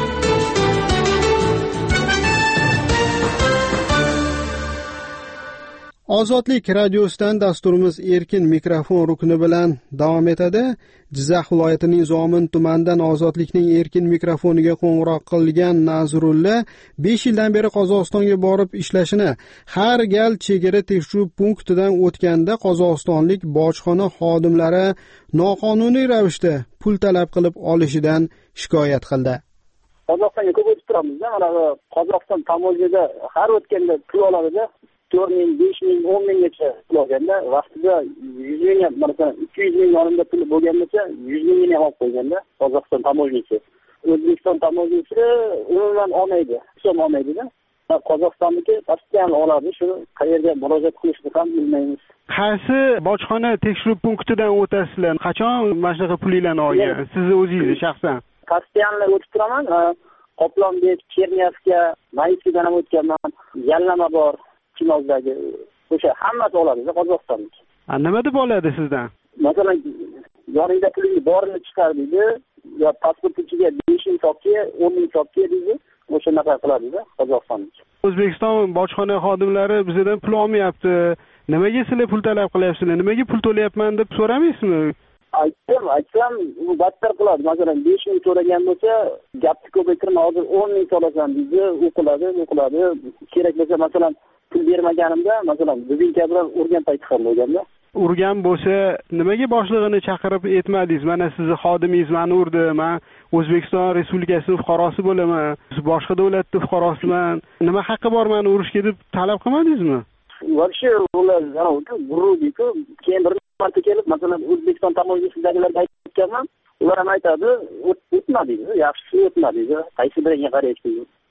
Ozodlik radiosidan dasturimiz erkin mikrofon rukni bilan davom etadi. Jizzax viloyatining Zomin tumanidan Ozodlikning erkin mikrofoniga qo'ng'iroq qilgan Nazrulla besh yildan beri Qozog'istonga borib ishlashini, har gal chegara tekshiruv punktidan o'tganda qozog'istonlik bojxona xodimlari noqonuniy ravishda pul talab qilib olishidan shikoyat qildi. Qozog'istonga ko'p o'tib turamiz-da, mana Qozog'iston tamojada har o'tganda pul oladi-da. to'rt ming, besh ming, o'n minggacha pul olganda, vaqtida yuz ming, masalan ikki yuz ming yonimda pul bo'lgancha yuz mingni ham olib qo'yganda Qozog'iston tamojnisi. O'zbekiston tamojnisi umuman olmaydi, hisob olmaydi-da. Qozog'istonniki postoyan oladi, shuni qayerga murojaat qilishni ham bilmaymiz. Qaysi bojxona tekshiruv punktidan o'tasizlar? Qachon mana shunaqa pulinglarni olgan? Siz o'zingiz shaxsan? Postoyanlar o'tib turaman. Qoplonbek, Cherniyevska, Mayskidan ham o'tganman. Yallama bor. Chinozdagi o'sha hammasi oladi Qozog'istonlik. A nima deb oladi sizdan? Masalan, yoningda pulingiz borini chiqar deydi, yo pasport ichiga besh ming so'mga, o'n ming so'mga deydi, o'sha naqa qiladi Qozog'istonlik. O'zbekiston bojxona xodimlari bizdan pul olmayapti. Nimaga sizlar pul talab qilyapsizlar? Nimaga pul to'layapman deb so'ramaysizmi? Aytdim, aytsam, u battar qiladi. Masalan, besh ming so'ragan bo'lsa, gapni ko'paytirma, hozir o'n ming so'rasan deydi, u qiladi, u qiladi. Kerak bo'lsa, masalan, pul bermaganimda, masalan, dubinka bilan urgan payti ham bo'lganda. Urgan bo'lsa, nimaga boshlig'ini chaqirib aytmadingiz? Mana sizni xodimingiz meni urdi, men O'zbekiston Respublikasining fuqarosi bo'laman, boshqa davlatning fuqarosiman. Nima haqqi bor meni urishga deb talab qilmadingizmi? Вообще, ular gurur-ku, keyin bir marta kelib, masalan, O'zbekiston tamojnisidagilarga aytganman, ular ham aytadi, o'tma deydi, yaxshisi o'tma deydi, qaysi biriga qaraysiz.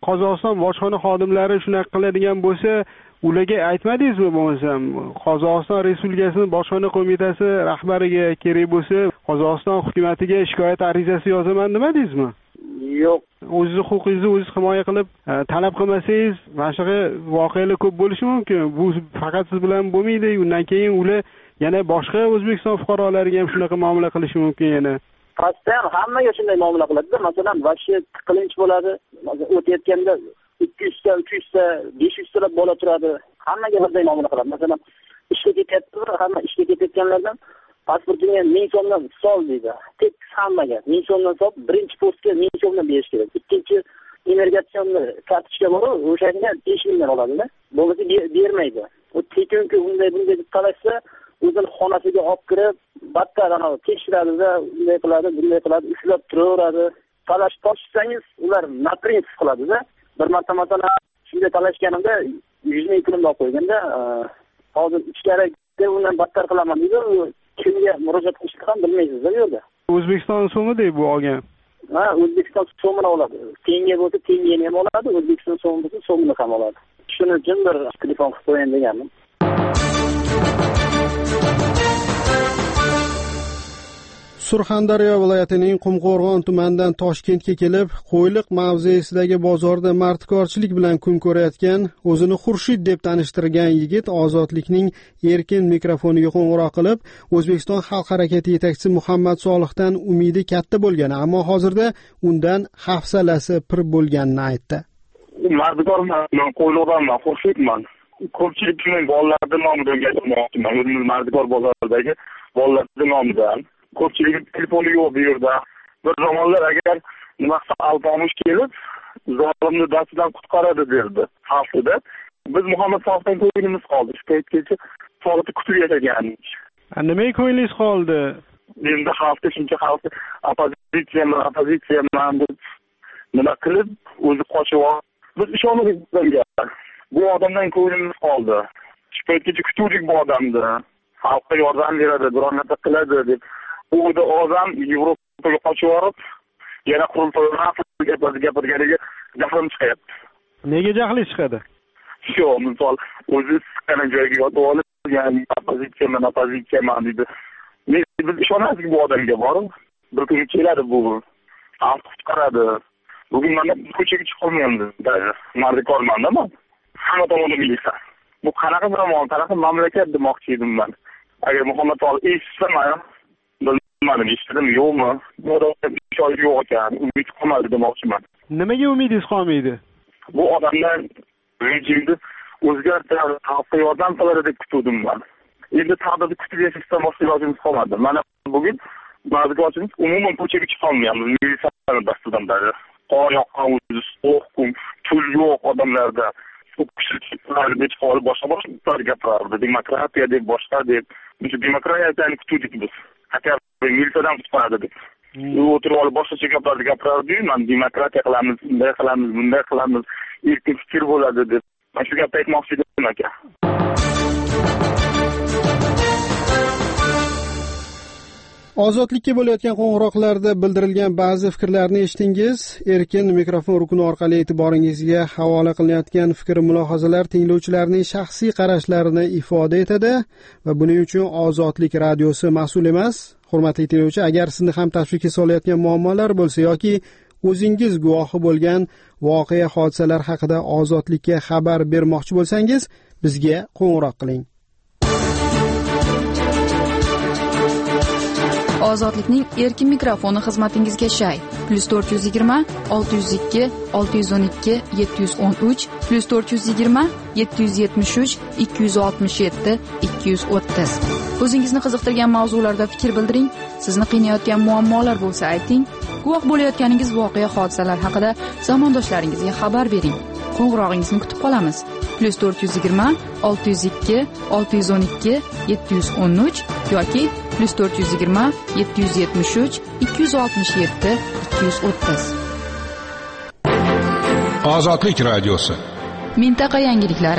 Qozog'iston bojxona xodimlari shunaqa qiladigan bo'lsa, ularga aytmadingizmi bo'lmasam? Qozog'iston Respublikasining bojxona qo'mitasi rahbariga kerak bo'lsa, Qozog'iston hukumatiga shikoyat arizasi yozaman demadingizmi? Yo'q. O'zingiz huquqingizni o'zingiz himoya qilib talab qilmasangiz, mana shunaqa voqealar ko'p bo'lishi mumkin. Bu faqat siz bilan bo'lmaydi. Undan keyin ular yana boshqa O'zbekiston fuqarolariga ham shunaqa muomala qilishi mumkin yana. Pastda ham hammaga shunday muomala qiladi-da. Masalan, vashye qilinch bo'ladi. O'tayotganda ikki yuz ta, uch yuz ta, besh yuz ta bola turadi. Hammaga birday muomala qiladi. Masalan, ishga ketyapti, hamma ishga ketayotganlardan pasportingga ming so'mdan sol deydi. Tek hammaga ming so'mdan sol, birinchi postga ming so'mdan berish kerak. Ikkinchi immigratsionni kartochka bor, o'shanga besh mingdan oladi-da. Bo'lmasa bermaydi. U tekinki unday bunday deb talashsa, o'zini xonasiga olib kirib, battar ana tekshiradi-da, bunday qiladi, bunday qiladi, ushlab turaveradi. Talash topsangiz, ular naprinsif qiladi-da. Bir marta masalan shunday talashganimda yuz ming pulni olib qo'yganda, hozir ichkariga undan battar qilaman deydi. Kimga murojaat qilishni ham bilmaysiz-da bu yerda. O'zbekiston so'mida bu olgan. Ha, O'zbekiston so'mini oladi. Tenge bo'lsa tengeni ham oladi, O'zbekiston so'mi bo'lsa so'mini ham oladi. Shuning uchun bir telefon qilib qo'yayin degandim. Surxondaryo viloyatining Qumqo'rg'on tumanidan Toshkentga kelib, Qo'yliq mavzesidagi bozorda martkorchilik bilan kun ko'rayotgan, o'zini Xurshid deb tanishtirgan yigit Ozodlikning erkin mikrofoniga qo'ng'iroq qilib, O'zbekiston xalq harakati yetakchisi Muhammad Solihdan umidi katta bo'lgani, ammo hozirda undan hafsalasi pir bo'lganini aytdi. Martkorman, men Qo'yliqdanman, Xurshidman. Ko'pchilik mening bolalarning nomidan gapirmoqchiman. O'zimiz Martkor bozoridagi bolalarning nomidan. Ko'pchilik telefoni yo'q bu yerda. Bir zamonlar agar nima alpomish kelib, zolimni dastidan qutqaradi derdi xalqida. Biz Muhammad Solihdan ko'nglimiz qoldi. Shu paytgacha Solihni kutib yashaganmiz. Nimaga ko'nglingiz qoldi? Endi xalqda shuncha xalq opozitsiyami, opozitsiyami deb nima qilib o'zi qochib oldi. Biz ishonmadik bunga. Bu odamdan ko'nglimiz qoldi. Shu paytgacha kutuvdik bu odamni. Xalqqa yordam beradi, biror narsa qiladi deb. U da odam Yevropaga qochib borib, yana qurultoylar gapirdi gapirganiga jahlim chiqyapti. Nega jahli chiqadi? Shu, misol, o'zi siqqan joyga yotib olib, ya'ni opozitsiyaman, opozitsiyaman deydi. Biz ishonasizki bu odamga borib, bir kun keladi bu. Xalq qutqaradi. Bugun mana ko'chaga chiqolmayapmiz. Mardikormanda men. Hamma tomonda milisa. Bu qanaqa zamon, qanaqa mamlakat demoqchi edim men. Agar Muhammad Solih eshitsa, bilmadim, eshitdim yo'qmi? Bu odamda joy yo'q ekan, umid qolmadi demoqchiman. Nimaga umidingiz qolmaydi? Bu odamdan rejimni o'zgartirib, xalqqa yordam qiladi deb kutdim men. Endi taqdirni kutib yashashdan boshqa ilojimiz qolmadi. Mana bugun mardikorchilik umuman ko'chaga chiqolmayapmiz. Militsiyalar dastidan beri. Qor yoqqan o'zi, so'q, pul yo'q odamlarda. Ko'pchiliklar deb qolib boshqa boshqa gapirardi. Demokratiya deb boshqa deb. Buncha demokratiyani kutdik biz. Hatta militsiyadan qutqaradi deb. U o'tirib olib boshqa gaplarni gapirardi. Men demokratiya qilamiz, bunday qilamiz, bunday qilamiz, erkin fikr bo'ladi deb. Men shu gapni aytmoqchi edim aka. Ozodlikka bo'layotgan qo'ng'iroqlarda bildirilgan ba'zi fikrlarni eshitdingiz. Erkin mikrofon rukuni orqali e'tiboringizga havola qilinayotgan fikr mulohazalar tinglovchilarning shaxsiy qarashlarini ifoda etadi va buning uchun Ozodlik radiosi mas'ul emas. Hurmatli tinglovchi, agar sizni ham tashvishga solayotgan muammolar bo'lsa yoki o'zingiz guvohi bo'lgan voqea hodisalar haqida Ozodlikka xabar bermoqchi bo'lsangiz, bizga qo'ng'iroq qiling. Ozodlikning erkin mikrofoni xizmatingizga shay. plus to'rt yuz yigirma olti yuz ikki olti yuz o'n ikki yetti yuz o'n uch plus to'rt yuz yigirma yetti yuz yetmish uch ikki yuz oltmish yetti ikki yuz o'ttiz. O'zingizni qiziqtirgan mavzularda fikr bildiring. Sizni qiynayotgan muammolar bo'lsa ayting. Guvoh bo'layotganingiz voqea hodisalar haqida zamondoshlaringizga xabar bering. Qo'ng'irog'ingizni kutib qolamiz. plus to'rt yuz yigirma olti yuz ikki olti yuz o'n ikki yetti yuz o'n uch yoki plus to'rt yuz yigirma yetti yuz yetmish uch ikki yuz oltmish yetti ikki yuz o'ttiz. Ozodlik radiosi. Mintaqa yangiliklari.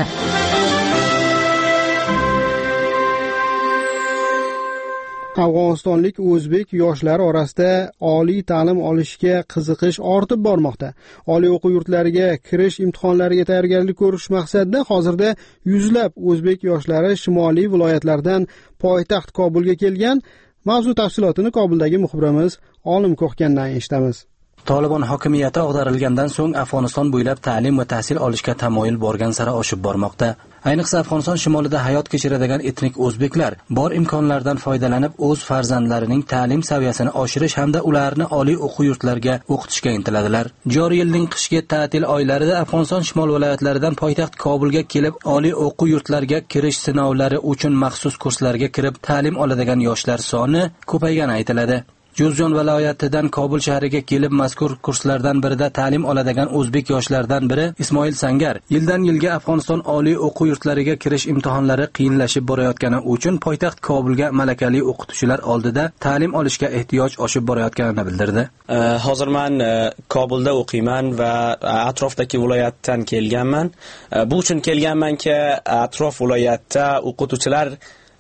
Afg'onistonlik o'zbek yoshlari orasida oliy ta'lim olishga qiziqish ortib bormoqda. Oliy o'quv yurtlariga kirish imtihonlariga tayyorgarlik ko'rish maqsadida hozirda yuzlab o'zbek yoshlari shimoliy viloyatlardan poytaxt Kobulga kelgan. Mavzu tafsilotini Kobuldagi muxbirimiz Olim Ko'xkandan eshitamiz. Tolibon hokimiyati ag'darilgandan so'ng Afg'oniston bo'ylab ta'lim va tahsil olishga tamoyil borgan sari oshib bormoqda. Ayniqsa Afg'oniston shimolida hayot kechiradigan etnik o'zbeklar bor imkonlardan foydalanib o'z farzandlarining ta'lim saviyasini oshirish hamda ularni oliy o'quv yurtlariga o'qitishga intiladilar. Joriy yilning qishki ta'til oylarida Afg'oniston shimol viloyatlaridan poytaxt Kobulga kelib oliy o'quv yurtlariga kirish sinovlari uchun maxsus kurslarga kirib ta'lim oladigan yoshlar soni ko'paygani aytiladi. Juzjon viloyatidan Kobul shahriga kelib mazkur kurslardan birida ta'lim oladigan o'zbek yoshlardan biri Ismoil Sangar yildan yilga Afg'oniston oliy o'quv yurtlariga kirish imtihonlari qiyinlashib borayotgani uchun poytaxt Kobulga malakali o'qituvchilar oldida ta'lim olishga ehtiyoj oshib borayotganini bildirdi. Hozir men Kobulda o'qiyman va atrofdagi viloyatdan kelganman. Bu uchun kelganmanki, atrof viloyatda o'qituvchilar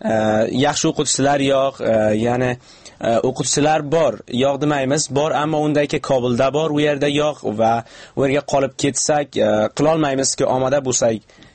yaxshi o'qituvchilar yo'q, ya'ni o'qituvchilar bor, yo'q demaymiz, bor, ammo undagi Kobulda bor, u yerda yo'q va u yerga qolib ketsak, qila olmaymizki, omoda bo'lsak,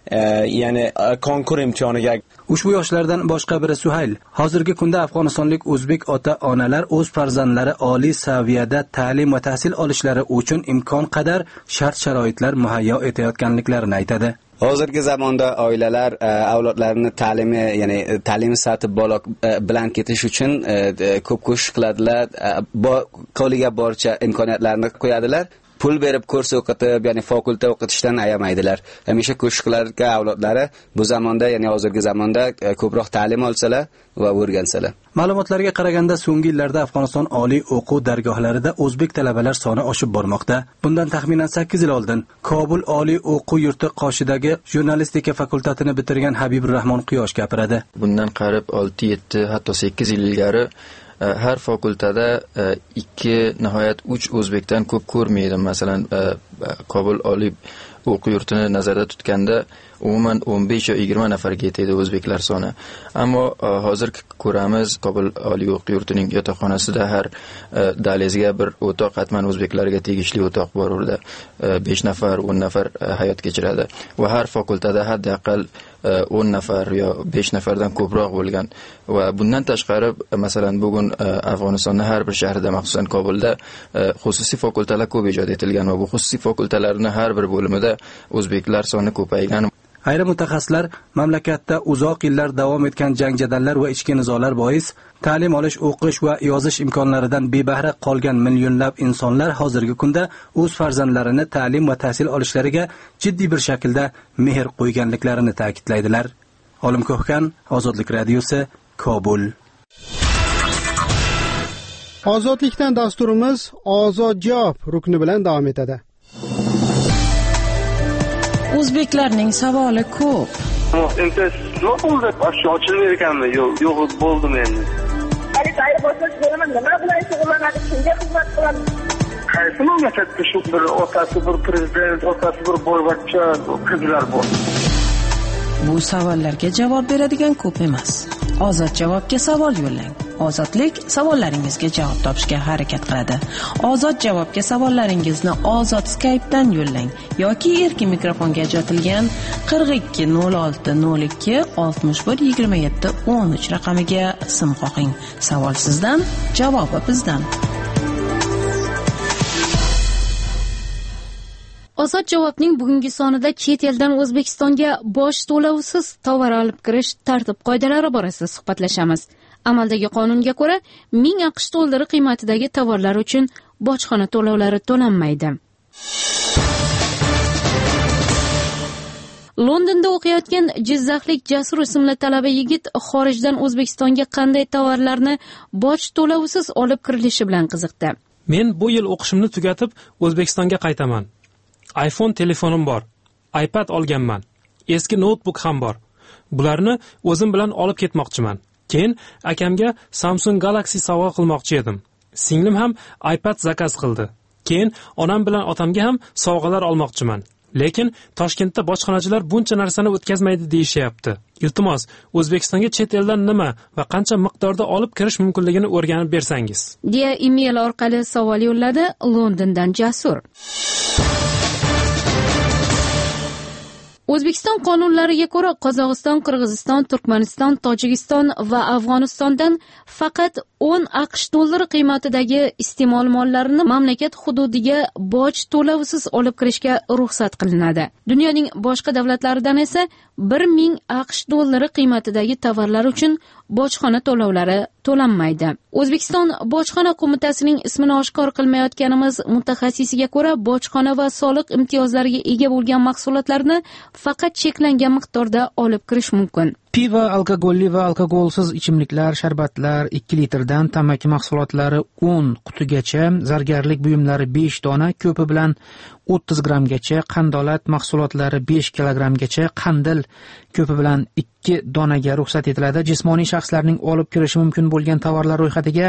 ya'ni konkur imtihoniga. Ushbu yoshlardan boshqa biri Suhayl. Hozirgi kunda afg'onistonlik o'zbek ota-onalar o'z farzandlari oliy saviyada ta'lim va tahsil olishlari uchun imkon qadar shart-sharoitlar muhayyo etayotganliklarini aytadi. Hozirgi zamonda oilalar avlodlarini ta'limi, ya'ni ta'lim sathi bo'la bilan ketish uchun ko'p ko'sh qiladilar, qo'liga boricha imkoniyatlarni qo'yadilar. Pul berib kurs o'qitib, ya'ni fakultet o'qitishdan ayamaydilar. Hamisha qo'shiqlarga avlodlari bu zamonda, ya'ni hozirgi zamonda ko'proq ta'lim olsalar va o'rgansalar. Ma'lumotlarga qaraganda so'nggi yillarda Afg'oniston oliy o'quv dargohlarida o'zbek talabalar soni oshib bormoqda. Bundan taxminan sakkiz yil oldin Kobul oliy o'quv yurti qoshidagi jurnalistika fakultetini bitirgan Habibrahmon Quyosh gapiradi. Bundan qarib olti yetti hatto sakkiz yil ilgari har fakultada ikki nihoyat uch o'zbekdan ko'p ko'rmaydi. Masalan, Kobul oliy o'quv yurtini nazarda tutganda umuman o'n besh yo yigirma nafarga yetadi o'zbeklar soni. Ammo hozir ko'ramiz, Kobul oliy o'quv yurtining yotoqxonasida har dahlizga bir o'toq hatman o'zbeklarga tegishli o'toq bor, o'rda besh nafar, o'n nafar hayot kechiradi va har fakultada hadda aqal o'n nafar yo besh nafardan ko'proq bo'lgan. Va bundan tashqari, masalan, bugun Afg'onistonning har bir shahrida, maxsusan Kobulda xususiy fakultalar ko'p ijod etilgan va bu xususiy fakultalarning har bir bo'limida o'zbeklar soni ko'paygan. Ayrim mutaxassislar mamlakatda uzoq yillar davom etgan jangjadallar va ichki nizolar bois ta'lim olish, o'qish va yozish imkonlaridan bebahra qolgan millionlab insonlar hozirgi kunda o'z farzandlarini ta'lim va tahsil olishlariga jiddiy bir shaklda mehr qo'yganliklarini ta'kidlaydilar. Olim Ko'xkan, Ozodlik radiosi, Kobul. Ozodlikdan dasturimiz Ozod javob rukni bilan davom etadi. O'zbeklarning savoli ko'p. Imtiyoz nima bo'ldi? Oshib ochilib ekanmi? Yo'q, yo'q bo'ldim endi. Hali tayyor bo'lsangiz bo'laman, nima bilan shug'ullanadi, kimga xizmat qiladi? Qaysi mamlakatda shu bir otasi bir prezident, otasi bir boyvachcha qizlar bor? Bu savollarga javob beradigan ko'p emas. Ozod javobga savol yo'llang. Ozodlik savollaringizga javob topishga harakat qiladi. Ozod javobga savollaringizni Ozod Skype'dan yo'llang yoki erkin mikrofonga ajratilgan qirq ikki nol olti nol ikki oltmish bir yigirma yetti o'n uch raqamiga sim qo'ying. Savol sizdan, javobi bizdan. Ozod javobning bugungi sonida chet eldan O'zbekistonga boj to'lovisiz tovar olib kirish tartib-qoidalari borasida suhbatlashamiz. Amaldagi qonunga ko'ra ming aqsh dollari qiymatidagi tovarlar uchun bojxona to'lovlari to'lanmaydi. Londonda o'qiyotgan jizzaxlik Jasur ismli talaba yigit xorijdan O'zbekistonga qanday tovarlarni boj to'lovisiz olib kirilishi bilan qiziqdi. Men bu yil o'qishimni tugatib O'zbekistonga qaytaman. iPhone telefonim bor, iPad olganman, eski notebook ham bor. Bularni o'zim bilan olib ketmoqchiman. Keyin akamga Samsung Galaxy sovg'a qilmoqchi edim. Singlim ham iPad zakaz qildi. Keyin onam bilan otamga ham sovg'alar olmoqchiman. lekin Toshkentda bojxonachilar buncha narsani o'tkazmaydi deyishyapti. Iltimos, O'zbekistonga chet eldan nima va qancha miqdorda olib kirish mumkinligini o'rganib bersangiz, deya email orqali savol yo'lladi Londondan Jasur. O'zbekiston qonunlariga ko'ra Qozog'iston, Qirg'iziston, Turkmaniston, Tojikiston va Afg'onistondan faqat o'n aqsh dollari qiymatidagi iste'mol mollarini mamlakat hududiga boj to'lovisiz olib kirishga ruxsat qilinadi. Dunyoning boshqa davlatlaridan esa bir ming aqsh dollari qiymatidagi tovarlar uchun bojxona to'lovlari to'lanmaydi. O'zbekiston bojxona qo'mitasining ismini oshkor qilmayotganimiz mutaxassisiga ko'ra, bojxona va soliq imtiyozlariga ega bo'lgan mahsulotlarni faqat cheklangan miqdorda olib kirish mumkin. Pivo, alkogolli va alkogolsiz ichimliklar, sharbatlar ikki litrdan, tamaki mahsulotlari o'n qutigacha, zargarlik buyumlari besh dona, ko'pi bilan o'ttiz grammgacha, qandolat mahsulotlari besh kilogrammgacha, qandil ko'pi bilan ikki donaga ruxsat etiladi. Jismoniy shaxslarning olib kirishi mumkin bo'lgan tovarlar ro'yxatiga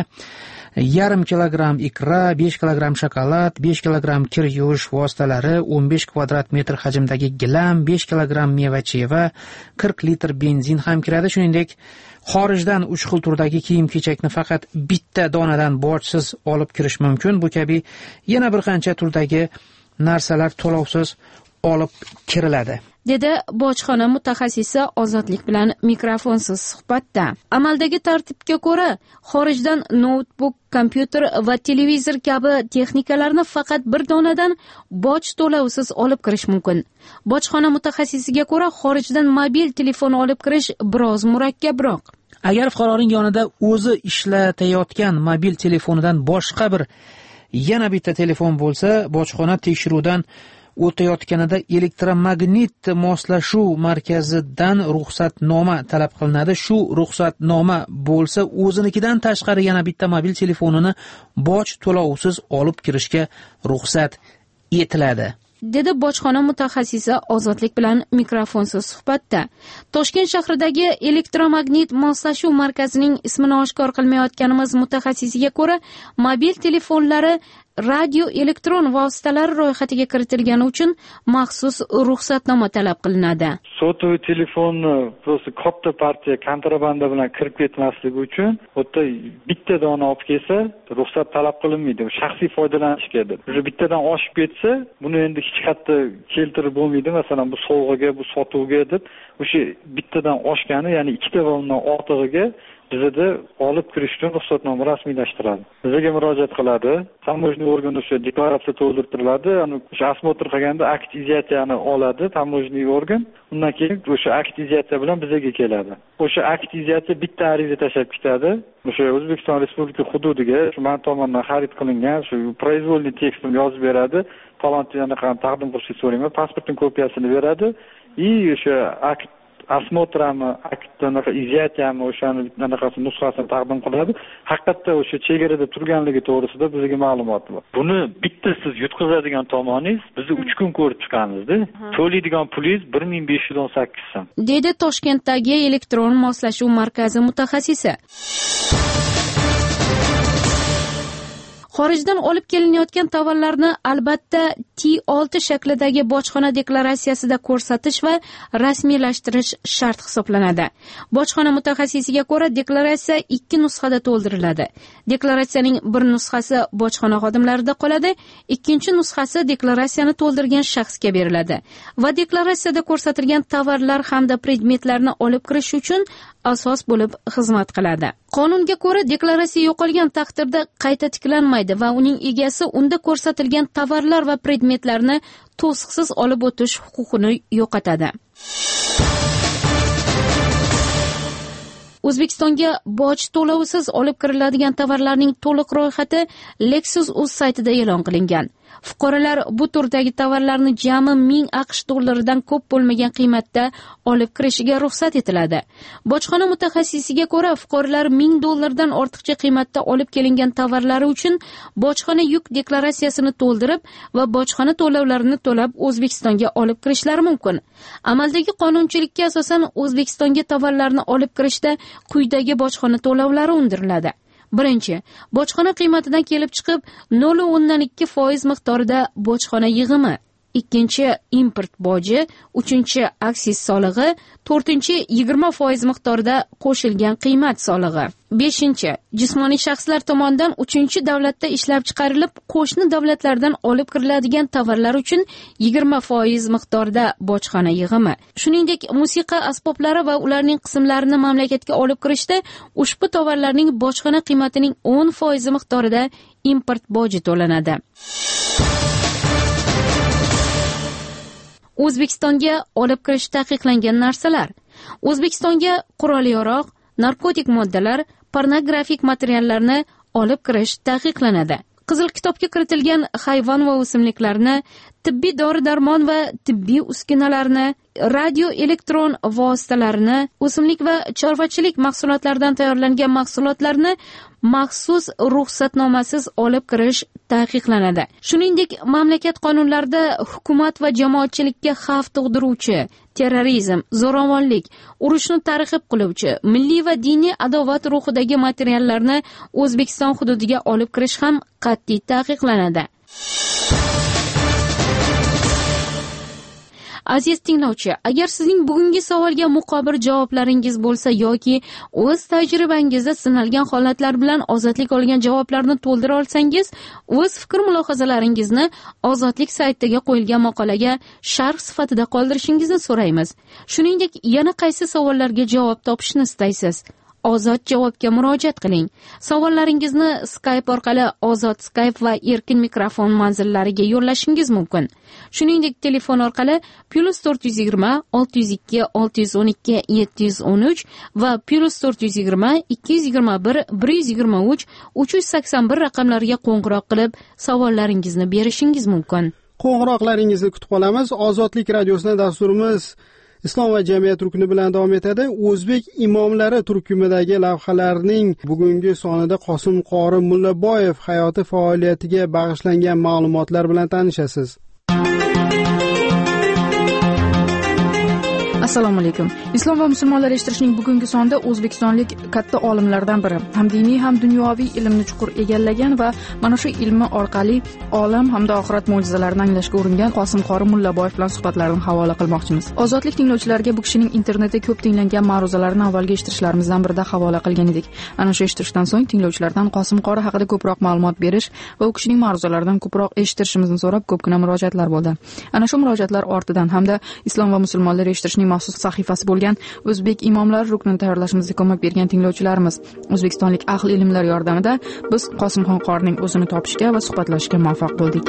yarim kilogramm ikra, besh kilogramm shokolad, besh kilogramm kir yuvish vositalari, o'n besh kvadrat metr hajmdagi gilam, besh kilogramm meva-cheva, qirq litr benzin ham kiradi. Shuningdek, xorijdan uch xil turdagi kiyim-kechakni faqat bitta donadan bojsiz olib kirish mumkin. Bu kabi yana bir qancha turdagi narsalar to'lovsiz olib kiriladi, dedi bojxona mutaxassisi Ozodlik bilan mikrofonsiz suhbatda. Amaldagi tartibga ko'ra, xorijdan noutbuk, kompyuter va televizor kabi texnikalarni faqat bir donadan boj to'lovisiz olib kirish mumkin. Bojxona mutaxassisiga ko'ra, xorijdan mobil telefon olib kirish biroz murakkabroq. Agar fuqaroning yonida o'zi ishlatayotgan mobil telefonidan boshqa bir yana bitta telefon bo'lsa, bojxona tekshiruvdan o'tayotganida elektromagnit moslashuv markazidan ruxsatnoma talab qilinadi. Shu ruxsatnoma bo'lsa, o'zinikidan tashqari yana bitta mobil telefonini boj to'lovisiz olib kirishga ruxsat etiladi, dedi bojxona mutaxassisi Ozodlik bilan mikrofonsiz suhbatda. Toshkent shahridagi elektromagnit moslashuv markazining ismini oshkor qilmayotganimiz mutaxassisiga ko'ra, mobil telefonlari radio elektron vositalari ro'yxatiga kiritilgani uchun maxsus ruxsatnoma talab qilinadi. Sotuvchi telefonni просто katta partiya kontrabanda bilan kirib ketmasligi uchun o'ta bitta dona olib kelsa, ruxsat talab qilinmaydi. Shaxsiy foydalanishgadir. Bittadan oshib ketsa, buni endi hech qayerda keltirib bo'lmaydi. Masalan, bu sovg'aga, bu sotuvga deb o'sha bittadan oshgani, ya'ni ikkita va undan ortig'iga bizda olib kirish uchun ruxsatnoma rasmiylashtiradi. Bizga murojaat qiladi. Tamojiy organ o'sha deklaratsiya to'ldirtiriladi. Ya'ni o'sha osmotr qilganda akt izyatsiyani oladi tamojiy organ. Undan keyin o'sha akt izyatsiya bilan bizga keladi. O'sha akt izyatsiya bitta ariza tashlab ketadi. O'sha O'zbekiston Respublikasi hududiga shu men tomonidan xarid qilingan shu произвольный tekstni yozib beradi. Talonchilarni taqdim qilishni so'rayman. Pasportning kopiyasini beradi. И o'sha akt osmotrami, aktdan izyatsiyami o'shani anaqasi nusxasini taqdim qiladi. Haqiqatda o'sha chegarada turganligi to'g'risida bizga ma'lumot bor. Buni bitta siz yutqizadigan tomoningiz bizni uch kun ko'rib chiqamiz-da. To'laydigan pulingiz bir ming besh yuz o'n sakkiz so'm, dedi Toshkentdagi elektron moslashuv markazi mutaxassisi. Xorijdan olib kelinayotgan tovarlarni albatta T olti shaklidagi bojxona deklaratsiyasida ko'rsatish va rasmiylashtirish shart hisoblanadi. Bojxona mutaxassisiga ko'ra, deklaratsiya ikki nusxada to'ldiriladi. Deklaratsiyaning bir nusxasi bojxona xodimlarida qoladi, ikkinchi nusxasi deklaratsiyani to'ldirgan shaxsga beriladi va deklaratsiyada ko'rsatilgan tovarlar hamda predmetlarni olib kirish uchun asos bo'lib xizmat qiladi. Qonunga ko'ra, deklaratsiya yo'qolgan taqdirda qayta tiklanmaydi va uning egasi unda ko'rsatilgan tovarlar va predmetlarni to'siqsiz olib o'tish huquqini yo'qotadi. O'zbekistonga boj to'lovisiz olib kiriladigan tovarlarning to'liq ro'yxati Lexus.uz saytida e'lon qilingan. Fuqarolar bu turdagi tovarlarni jami ming aqsh dollaridan ko'p bo'lmagan qiymatda olib kirishiga ruxsat etiladi. Bojxona mutaxassisiga ko'ra, fuqarolar ming dollardan ortiqcha qiymatda olib kelingan tovarlari uchun bojxona yuk deklaratsiyasini to'ldirib va bojxona to'lovlarini to'lab O'zbekistonga olib kirishlari mumkin. Amaldagi qonunchilikka asosan O'zbekistonga tovarlarni olib kirishda quyidagi bojxona to'lovlari undiriladi. Birinchi, bojxona qiymatidan kelib chiqib nol nuqta o'ndan ikki foiz miqdorida bojxona yig'imi. ikkinchi import boji, uchinchi aksiz solig'i, to'rtinchi yigirma foiz miqdorida qo'shilgan qiymat solig'i. beshinchi jismoniy shaxslar tomonidan uchinchi davlatda ishlab chiqarilib, qo'shni davlatlardan olib kiriladigan tovarlar uchun yigirma foiz miqdorida bojxona yig'imi. Shuningdek, musiqa asboblari va ularning qismlarini mamlakatga olib kirishda ushbu tovarlarning bojxona qiymatining o'n foiz miqdorida import boji to'lanadi. O'zbekistonga olib kirish taqiqlangan narsalar. O'zbekistonga qurol-yarog', narkotik moddalar, pornografik materiallarni olib kirish taqiqlanadi. Qizil kitobga kiritilgan hayvon va o'simliklarni, tibbiy dori-darmon va tibbiy uskunalarni, radio elektron vositalarni, o'simlik va chorvachilik mahsulotlaridan tayyorlangan mahsulotlarni maxsus ruxsatnomasiz olib kirish taqiqlanadi. Shuningdek, mamlakat qonunlarida hukumat va jamoatchilikka xavf tug'diruvchi, terrorizm, zo'ravonlik, urushni targ'ib qiluvchi, milliy va diniy adovat ruhidagi materiallarni O'zbekiston hududiga olib kirish ham qat'iy taqiqlanadi. Aziz tinglovchi, agar sizning bugungi savolga muqobil javoblaringiz bo'lsa yoki o'z tajribangizda sinalgan holatlar bilan ozodlik olgan javoblarni to'ldira olsangiz, o'z fikr mulohazalaringizni Ozodlik saytiga qo'yilgan maqolaga sharh sifatida qoldirishingizni so'raymiz. Shuningdek, yana qaysi savollarga javob topishni istaysiz? Ozod javobga murojaat qiling. Savollaringizni Skype orqali Ozod Skype va erkin mikrofon manzillariga yo'llashingiz mumkin. Shuningdek, telefon orqali plus to'rt yuz yigirma olti yuz ikki olti yuz o'n ikki yetti yuz o'n uch va plus to'rt yuz yigirma ikki yuz yigirma bir bir yuz yigirma uch uch yuz sakson bir raqamlariga qo'ng'iroq qilib savollaringizni berishingiz mumkin. Qo'ng'iroqlaringizni kutib qolamiz. Ozodlik radiosida dasturimiz Islom va jamiyat rukni bilan davom etadi. O'zbek imomlari turkumidagi lavhalarning bugungi sonida Qosim qori Mullaboyev hayoti faoliyatiga bag'ishlangan ma'lumotlar bilan tanishasiz. Assalomu alaykum. Islom va musulmonlar eshittirishning bugungi sonida o'zbekistonlik katta olimlardan biri, ham diniy ham dunyoviy ilmni chuqur egallagan va mana shu ilmi orqali olam hamda oxirat mo'jizalarini anglashga uringan Qosim qori Mullaboyev bilan suhbatlarni havola qilmoqchimiz. Ozodlik tinglovchilariga bu kishining internetda ko'p tinglangan ma'ruzalarini avvalgi eshittirishlarimizdan birida havola qilgan edik. Ana shu eshittirishdan so'ng tinglovchilardan Qosim qori haqida ko'proq ma'lumot berish va u kishining ma'ruzalaridan ko'proq eshittirishimizni so'rab ko'pgina murojaatlar bo'ldi. Ana shu murojaatlar ortidan hamda Islom va musulmonlar eshittirishning maxsus sahifasi bo'lgan O'zbek imomlar ruknini tayyorlashimizga ko'mak bergan tinglovchilarimiz, o'zbekistonlik ahli ilmlar yordamida biz Qosimxon qorining o'zini topishga va suhbatlashishga muvaffaq bo'ldik.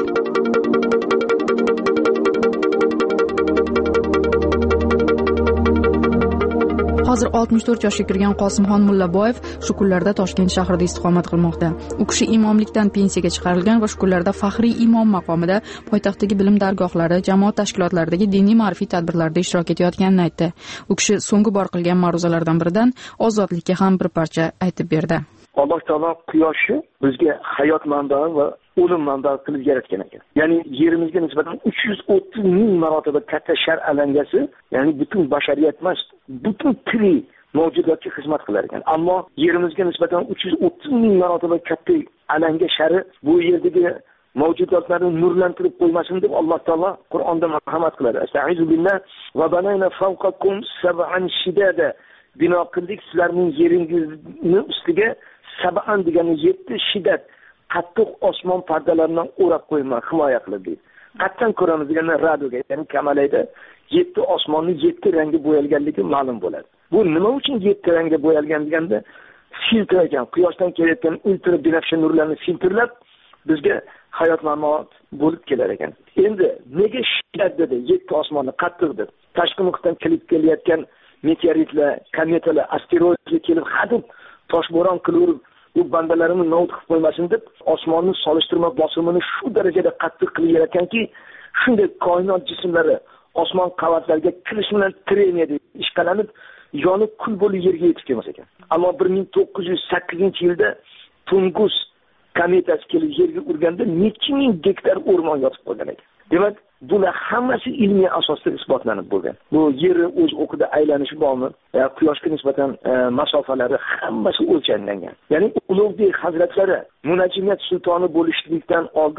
Hozir oltmish to'rt yoshga kirgan Qosimxon Mullaboyev shu kunlarda Toshkent shahrida istiqomat qilmoqda. U kishi imomlikdan pensiyaga chiqarilgan va shu kunlarda faxriy imom maqomida poytaxtdagi bilim dargohlari, jamoat tashkilotlaridagi diniy ma'rifiy tadbirlarda ishtirok etayotganini aytdi. U kishi so'nggi bor qilgan ma'ruzalardan biridan ozodlikka ham bir parcha aytib berdi. Alloh taolo quyoshni bizga hayot manbai va o'lim manbai qilib yaratgan ekan. Ya'ni yerimizga nisbatan uch yuz o'ttiz ming marotaba katta shar alangasi, ya'ni butun bashariyat emas, butun tirik mavjudotga xizmat qilar ekan. Ammo yerimizga nisbatan uch yuz o'ttiz ming marotaba katta alanga shari bu yerdagi mavjudotlarni nurlantirib qo'ymasin deb Alloh taolo Qur'onda marhamat qiladi. Astag'izu billah va banayna fawqakum sab'an shidada. Bino qildik sizlarning yeringizni ustiga sab'an degani yetti shiddat qattiq osmon pardalaridan o'rab qo'yma, himoya qilib deydi. Qattan ko'ramiz degani radoga, ya'ni kamalayda yetti osmonni yetti rangga bo'yalganligi ma'lum bo'ladi. Bu nima uchun yetti rangga bo'yalgan deganda filtr ekan, quyoshdan kelayotgan ultra binafsha nurlarni filtrlab bizga hayot mamot bo'lib kelar ekan. Endi nega shiddat dedi, yetti osmonni qattiq deb. Tashqi muhitdan kelib kelayotgan meteoritlar, kometalar, asteroidlar kelib hadib toshbo'ron qilib bu bandalarimni nobud qilib qo'ymasin deb osmonni solishtirma bosimini shu darajada qattiq qilib yaratganki, shunday koinot jismlari osmon qavatlariga kirish bilan treniyada ishqalanib, yonib kul bo'lib yerga yetib kelmas ekan. Ammo bir ming to'qqiz yuz sakkizinchi yilda Tungus kometasi kelib yerga urganda necha ming gektar o'rmon yotib qolgan ekan. Demak, bular hammasi ilmiy asosda isbotlanib bo'lgan. Bu yer o'z o'qida aylanishi bormi? Quyoshga nisbatan masofalari hammasi o'lchanlangan. Ya'ni Ulug'bek hazratlari munajjimiyat sultoni bo'lishlikdan oldin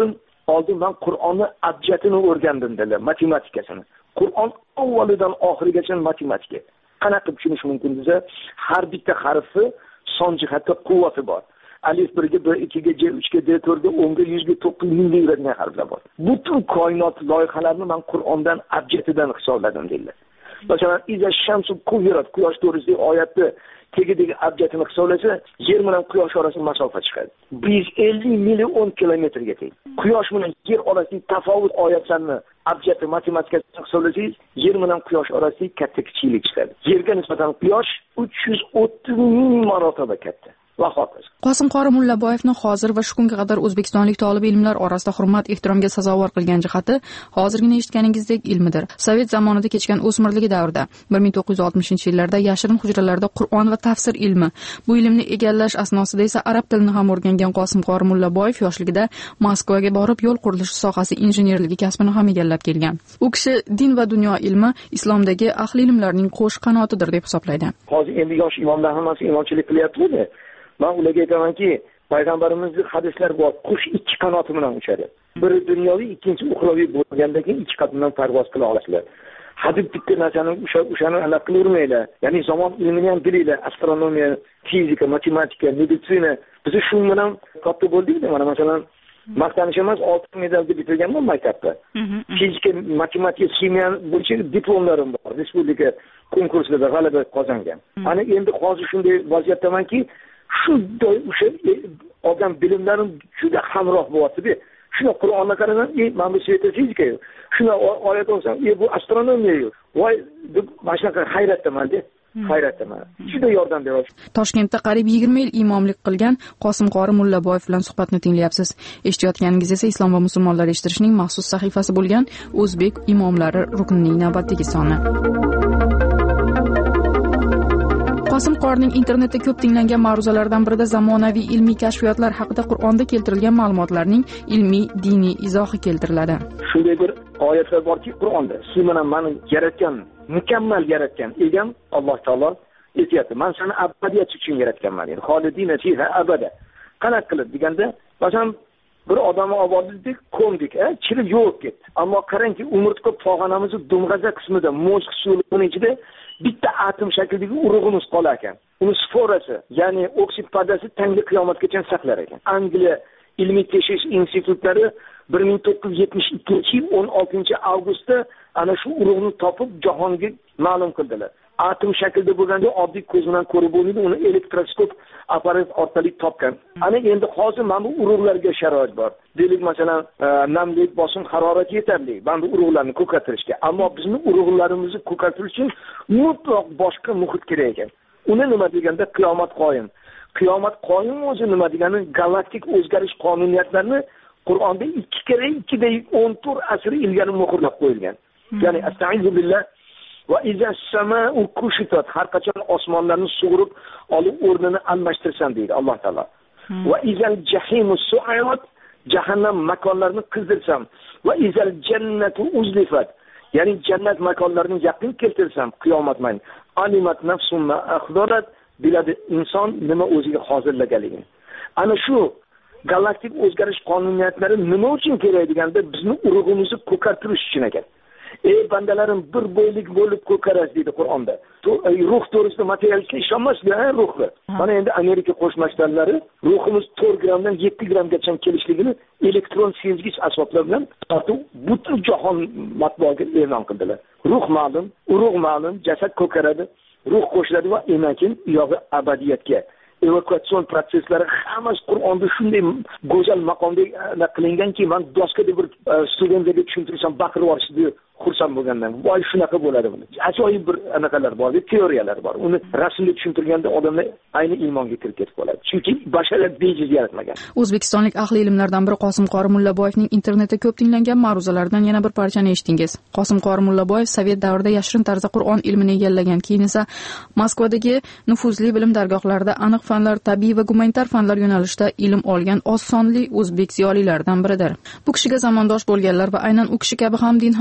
oldin men Qur'onni abjatini o'rgandim dedilar, matematikasini. Qur'on avvalidan oxirigacha matematika. Qanaqa tushunish mumkin desa, har bitta harfi son jihatda quvvati bor. Alif birga, B ikkiga, J uchga, D to'rtga, o'nga, yuzga, to'qqiz mingga yuradigan harflar bor. Butun koinot loyihalarini men Qur'ondan abjatidan hisobladim dedilar. Masalan, iza shamsu kuvirat, quyosh to'g'risidagi oyatni tegidagi abjatini hisoblasa, yer bilan quyosh orasida masofa chiqadi. bir yuz ellik million kilometrga teng. Quyosh bilan yer orasidagi tafovut oyatlarni abjati matematikasini hisoblasangiz, yer bilan quyosh orasidagi katta kichiklik chiqadi. Yerga nisbatan quyosh uch yuz o'ttiz ming marotaba katta. Qosim Qori Mullaboyevni hozir va shu kunga qadar o'zbekistonlik talab ilmlar orasida hurmat ehtiromga sazovor qilgan jihati hozirgina eshitganingizdek ilmidir. Sovet zamonida kechgan o'smirligi davrida bir ming to'qqiz yuz oltmishinchi yillarda yashirin hujralarda Qur'on va tafsir ilmi, bu ilmni egallash asnosida esa arab tilini ham o'rgangan Qosim Qori Mullaboyev yoshligida Moskvaga borib yo'l qurilishi sohasi injenerligi kasbini ham egallab kelgan. U kishi din va dunyo ilmi islomdagi ahli ilmlarning qo'sh qanotidir deb hisoblaydi. Hozir endi yosh imomlar hammasi imomchilik qilyapti-ku. Men ularga aytamanki, payg'ambarimizning hadislar bor, qush ikki qanoti bilan uchadi. Biri dunyoviy, ikkinchi uxroviy bo'lgandan keyin ikki qanot bilan parvoz qila olasizlar. Hadis bitta narsani o'sha o'shani aniq qilavermaylar. Ya'ni zamon ilmini ham bilinglar, astronomiya, fizika, matematika, meditsina. Biz shu bilan katta bo'ldik-da, mana masalan, maqtanish emas, oltin medalga bitirganman maktabda. Fizika, matematika, kimyo bo'yicha diplomlarim bor. Respublika konkurslarida g'alaba qozongan. Ana endi hozir shunday vaziyatdamanki, shu o'sha olgan bilimlarim juda hamroh bo'lyapti. Shuni Qur'onga qarasam, "Ey, men bu sveta fizika yo'q. Shuni oyat olsam, "Ey, bu astronomiya yo'q." Voy, deb mashnaqa hayratdaman-da. Hayratdaman. Juda yordam beradi. Toshkentda qariyb yigirma yil imomlik qilgan Qosim Qori Mullaboyev bilan suhbatni tinglayapsiz. Eshitayotganingiz esa Islom va musulmonlar eshittirishning maxsus sahifasi bo'lgan O'zbek imomlari ruknining navbatdagi soni. Qosim Qorining internetda ko'p tinglangan ma'ruzalaridan birida zamonaviy ilmiy kashfiyotlar haqida Qur'onda keltirilgan ma'lumotlarning ilmiy, diniy izohi keltiriladi. Shunday bir oyatlar borki Qur'onda, "Siz meni meni yaratgan, mukammal yaratgan egam Alloh taolo aytayapti. Men seni abadiyat uchun yaratganman" dedi. "Xolidina fiha abada." Qanaqa qilib deganda, masalan, bir odamni obordik, ko'mdik, a, chirib yo'q ketdi. Ammo qarangki, umurtqa pog'onamizning dumg'aza qismida, mo'z qismining ichida bitta atom shaklidagi urug'imiz qolar ekan. Uni sporasi, ya'ni oksid pardasi tangli qiyomatgacha saqlar ekan. Angliya ilmiy tekshirish institutlari bir ming to'qqiz yuz yetmish ikkinchi yil o'n oltinchi avgustda ana shu urug'ni topib jahonga ma'lum qildilar. Atom shaklida bo'lganda oddiy ko'z bilan ko'rib bo'lmaydi, uni elektroskop apparat orqali topgan. Ana endi hozir mana bu urug'larga sharoit bor. Deylik masalan, namlik, bosim, harorat yetarli. Mana bu urug'larni ko'kartirishga. Ammo bizning urug'larimizni ko'kartirish uchun mutlaq boshqa muhit kerak ekan. Uni nima deganda qiyomat qoyim. Qiyomat qoyim o'zi nima degani galaktik o'zgarish qonuniyatlarini Qur'onda ikki kere ikkida o'n to'rt asr ilgari muhrlab qo'yilgan. Ya'ni astaizu billah va iza samau kushitat, har qachon osmonlarni sug'urib olib o'rnini almashtirsam deydi Alloh taolo. Va izal jahimus su'ayat, jahannam makonlarini qizdirsam, va izal jannatu uzlifat, ya'ni jannat makonlarini yaqin keltirsam qiyomat man. Alimat nafsum ma akhdarat, biladi inson nima o'ziga hozirlaganligini. Ana shu galaktik o'zgarish qonuniyatlari nima uchun kerak deganda bizni urug'imizni ko'kartirish uchun ekan. Ey bandalarim, bir bo'ylik bo'lib ko'karasiz deydi Qur'onda. Ruh to'g'risida materialga ishonmaslar, ruhga. Mana endi Amerika Qo'shma Shtatlari ruhimiz to'rt grammdan yetti grammgacha kelishligini elektron sezgich asboblar bilan butun jahon matbuotiga e'lon qildilar. Ruh ma'lum, urug' ma'lum, jasad ko'karadi, ruh qo'shiladi va emakin uyog'i abadiyatga. Evakuatsion prosesslari hammasi Qur'onda shunday go'zal maqomda qilinganki, men doskada bir studentlarga tushuntirsam baqirib yuborishdi, xursand bo'lgandan. Voy shunaqa bo'ladi buni. Ajoyib bir anaqalar bor, teoriyalar bor. Uni rasmga tushuntirganda odamlar ayni iymonga kirib ketib qoladi. Chunki bashariyat bejiz yaratmagan. O'zbekistonlik ahli ilmlardan biri Qosim Qori Mullaboyevning internetda ko'p tinglangan ma'ruzalaridan yana bir parchani eshitdingiz. Qosim Qori Mullaboyev Sovet davrida yashirin tarzda Qur'on ilmini egallagan, keyin esa Moskvadagi nufuzli bilim dargohlarida aniq fanlar, tabiiy va gumanitar fanlar yo'nalishida ilm olgan oz sonli o'zbek ziyolilaridan biridir. Bu kishiga zamondosh bo'lganlar va aynan u kishi kabi ham din ham dunyo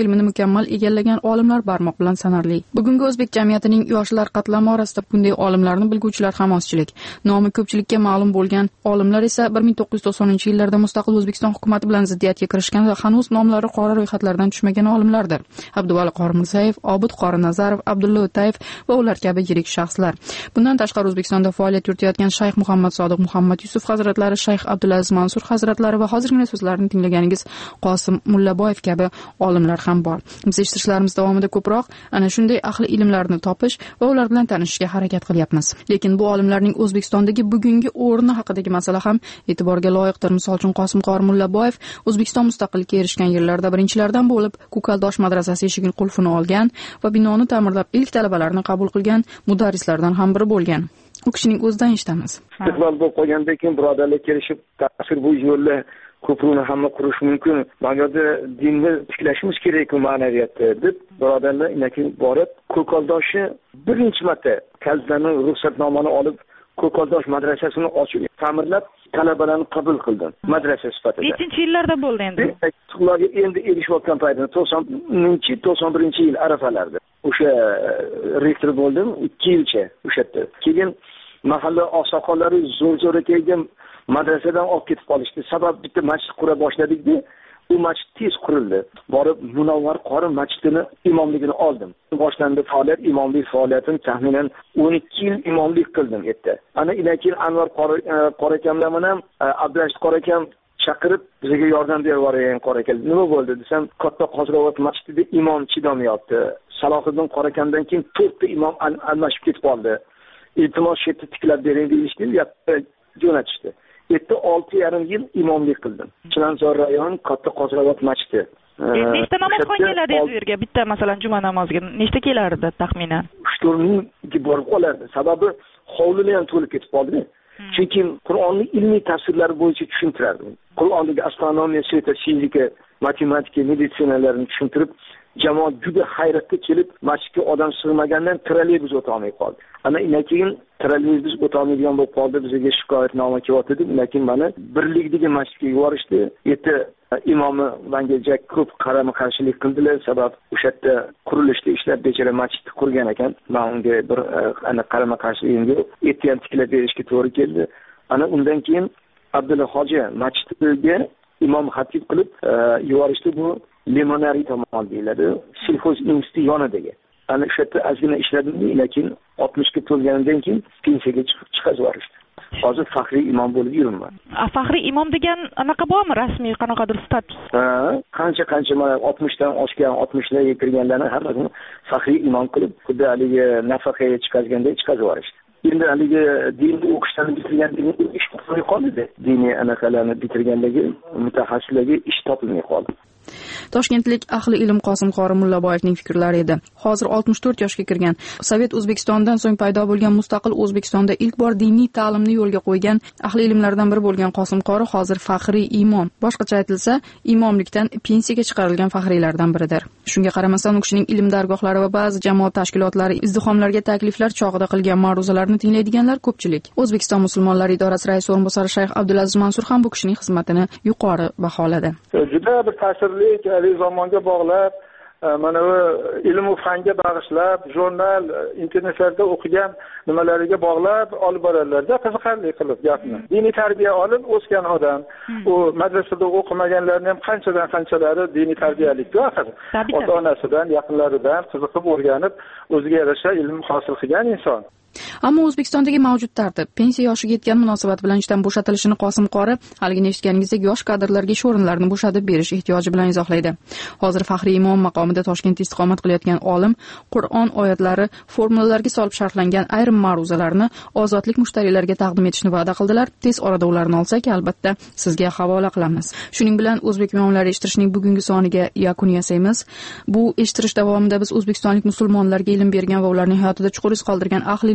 ilmini mukammal egallagan olimlar barmoq bilan sanarli. Bugungi o'zbek jamiyatining yoshlar qatlami orasida bunday olimlarni bilguvchilar ham ozchilik. Nomi ko'pchilikka ma'lum bo'lgan olimlar esa bir ming to'qqiz yuz to'qsoninchi yillarda mustaqil O'zbekiston hukumati bilan ziddiyatga kirishgan va hanuz nomlari qora ro'yxatlardan tushmagan olimlardir. Abduvali Qori Mirzayev, Obid Qori Nazarov, Abdulla O'tayev va ular kabi yirik shaxslar. Bundan tashqari O'zbekistonda faoliyat yuritayotgan Shayx Muhammad Sodiq Muhammad Yusuf hazratlari, Shayx Abdulaziz Mansur hazratlari va hozirgina so'zlarini tinglaganingiz Qosim Mullaboyev kabi olimlar ham bor. Biz eshitishlarimiz davomida ko'proq ana shunday ahli ilmlarni topish va ular bilan tanishishga harakat qilyapmiz. Lekin bu olimlarning O'zbekistondagi bugungi o'rni haqidagi masala ham e'tiborga loyiqdir. Misol uchun Qosim Qori Mullaboyev O'zbekiston mustaqillikka erishgan yillarda birinchilardan bo'lib Ko'kaldosh madrasasi eshigini qulfini olgan va binoni ta'mirlab ilk talabalarni qabul qilgan mudarrislardan ham biri bo'lgan. U kishining o'zidan eshitamiz. Istiqlol bo'lib qolgandan keyin birodarlar kelishib ta'sir bu yo'lda ko'prikni hamma qurish mumkin. Ba'zida dinni tiklashimiz kerak ma'naviyatda deb birodarlar inakin borib Ko'kaldoshni birinchi marta kalzani ruxsatnomani olib Ko'kaldosh madrasasini ochib ta'mirlab talabalarni qabul qildim madrasa sifatida. Nechinchi yillarda bo'ldi endi? Istiqlolga endi erishayotgan paytda to'qsoninchi to'qson birinchi yil arafalarida o'sha rektor bo'ldim ikki yilcha o'sha yerda. Keyin mahalla oqsoqollari zo'r-zo'r kelgan madrasadan olib ketib qolishdi. Sabab bitta masjid qura boshladik-da, u masjid tez qurildi. Borib Munavvar qori masjidini imomligini oldim. Boshlandi faoliyat, imomlik faoliyatim taxminan o'n ikki yil imomlik qildim yerda. Ana ilakin Anvar qori qori akamlar bilan Abdulaziz qori akam chaqirib bizga yordam berib yuborgan qori aka. Nima bo'ldi desam, Katta Qozirobod masjidida imom chidamayapti. Salohiddin qori akamdan keyin to'rtta imom almashib ketib qoldi. Iltimos shetda tiklab bering deyishdi, jo'natishdi. Yerda olti yarim yil imomlik qildim. Chilonzor rayon Katta Qozirobod masjidi. Nechta namozxon keladi bu yerga? Bitta masalan juma namoziga nechta kelardi taxminan? uch to'rt ming borib qolardi. Sababi hovlilar ham to'lib ketib qoldi. Chunki Qur'onning ilmiy tafsirlari bo'yicha tushuntirardim. Qur'ondagi astronomiya, fizika, matematika, meditsinalarni tushuntirib, jamoat juda hayratga kelib, masjidga odam sig'magandan trolleybus o'ta olmay qoldi. Ana undan keyin trolleybus o'ta olmaydigan bo'lib qoldi, bizga shikoyatnoma kelyapti deb, lekin mana birlikdagi masjidga yuborishdi. Yerda imomi menga ko'p qarama-qarshilik qildilar, sabab o'sha yerda qurilishda ishlab bechara masjidni qurgan ekan. Men unga bir ana qarama-qarshiligim yo'q. Yerda ham tiklab berishga to'g'ri keldi. Ana undan keyin Abdulla hoji masjidga imom xatib qilib yuborishdi. Bu limonari tomon deyiladi. Silxoz instituti yonidagi. Ana o'sha yerda ozgina ishladim, lekin oltmishga to'lganidan keyin pensiyaga chiqib yuborishdi. Hozir faxriy imom bo'lib yuraman. A faxriy imom degan anaqa bormi, rasmiy qanaqadir status? Ha, qancha-qancha mana oltmishdan oshgan, oltmishlarga kirganlarni hammasini faxriy imom qilib, xuddi haligi nafaqaga chiqazganda chiqarib yuborishdi. Endi haligi dinni o'qishdan bitirganligi ish topilmay qoldi. Diniy anaqalarni bitirganligi mutaxassisligi ish topilmay qoldi. Toshkentlik ahli ilm Qosim Qori Mullaboyevning fikrlari edi. Hozir oltmish to'rt yoshga kirgan. Sovet O'zbekistondan so'ng paydo bo'lgan mustaqil O'zbekistonda ilk bor diniy ta'limni yo'lga qo'ygan ahli ilmlardan biri bo'lgan Qosim Qori hozir faxriy imom. Boshqacha aytilsa, imomlikdan pensiyaga chiqarilgan faxriylardan biridir. Shunga qaramasdan u kishining ilm dargohlari va ba'zi jamoat tashkilotlari izdihomlarga takliflar chog'ida qilgan ma'ruzalarni tinglaydiganlar ko'pchilik. O'zbekiston musulmonlari idorasi raisi o'rinbosari Shayx Abdulaziz Mansur ham bu kishining xizmatini yuqori baholadi. Juda bir ta'sirli hali zamonga bog'lab, mana bu ilm va fanga bag'ishlab, jurnal, internetlarda o'qigan nimalariga bog'lab olib boradilar-da, qiziqarli qilib gapni. Diniy tarbiya olib o'sgan odam, u madrasada o'qimaganlarning ham qanchadan qanchalari diniy tarbiyalikku axir. Ota-onasidan, yaqinlaridan qiziqib o'rganib, o'ziga yarasha ilm hosil qilgan inson. Ammo O'zbekistondagi mavjud tartib, pensiya yoshiga yetgan munosabat bilan ishdan bo'shatilishini Qosim Qori haligi eshitganingizdek yosh kadrlarga ish o'rinlarini bo'shatib berish ehtiyoji bilan izohlaydi. Hozir faxriy imom maqomida Toshkentda istiqomat qilayotgan olim Qur'on oyatlari formulalarga solib sharhlangan ayrim ma'ruzalarni ozodlik mushtariylarga taqdim etishni va'da qildilar. Tez orada ularni olsak, albatta sizga havola qilamiz. Shuning bilan o'zbek imomlari eshittirishning bugungi soniga yakun yasaymiz. Bu eshittirish davomida biz o'zbekistonlik musulmonlarga ilm bergan va ularning hayotida chuqur iz qoldirgan ahli ilm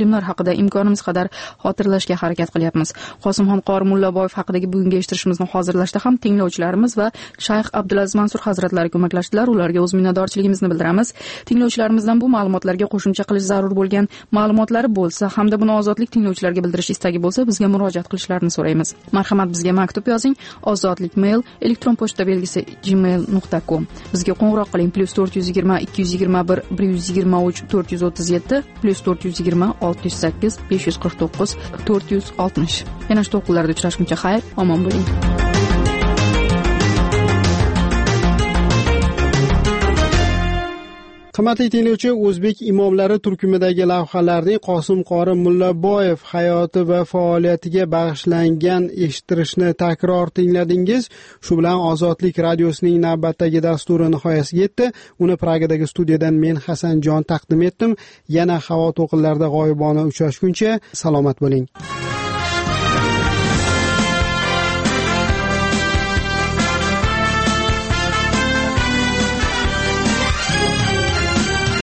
filmlar haqida imkonimiz qadar xotirlashga harakat qilyapmiz. Qosimxon Qori Mullaboyev haqidagi bugungi eshittirishimizni hozirlashda ham tinglovchilarimiz va Shayx Abdulaziz Mansur hazratlari ko'maklashdilar. Ularga o'z minnatdorchiligimizni bildiramiz. Tinglovchilarimizdan bu ma'lumotlarga qo'shimcha qilish zarur bo'lgan ma'lumotlari bo'lsa hamda buni ozodlik tinglovchilarga bildirish istagi bo'lsa bizga murojaat qilishlarini so'raymiz. Marhamat, bizga maktub yozing. Ozodlik mail elektron pochta belgisi gmail nuqta com. Bizga qo'ng'iroq qiling plus to'rt yuz yigirma ikki yuz yigirma bir bir yuz yigirma uch to'rt yuz o'ttiz yetti plus to'rt yuz yigirma olti yuz sakkiz besh yuz qirq to'qqiz to'rt yuz oltmish. Yana shu to'lqinlarda uchrashguncha xayr, omon bo'ling. Hurmatli tinglovchi, o'zbek imomlari turkumidagi lavhalarning Qosim Qori Mullaboyev hayoti va faoliyatiga bag'ishlangan eshittirishni takror tingladingiz. Shu bilan Ozodlik radiosining navbatdagi dasturi nihoyasiga yetdi. Uni Pragadagi studiyadan men Hasanjon taqdim etdim. Yana havo to'lqinlarida g'oyibona uchrashguncha salomat bo'ling.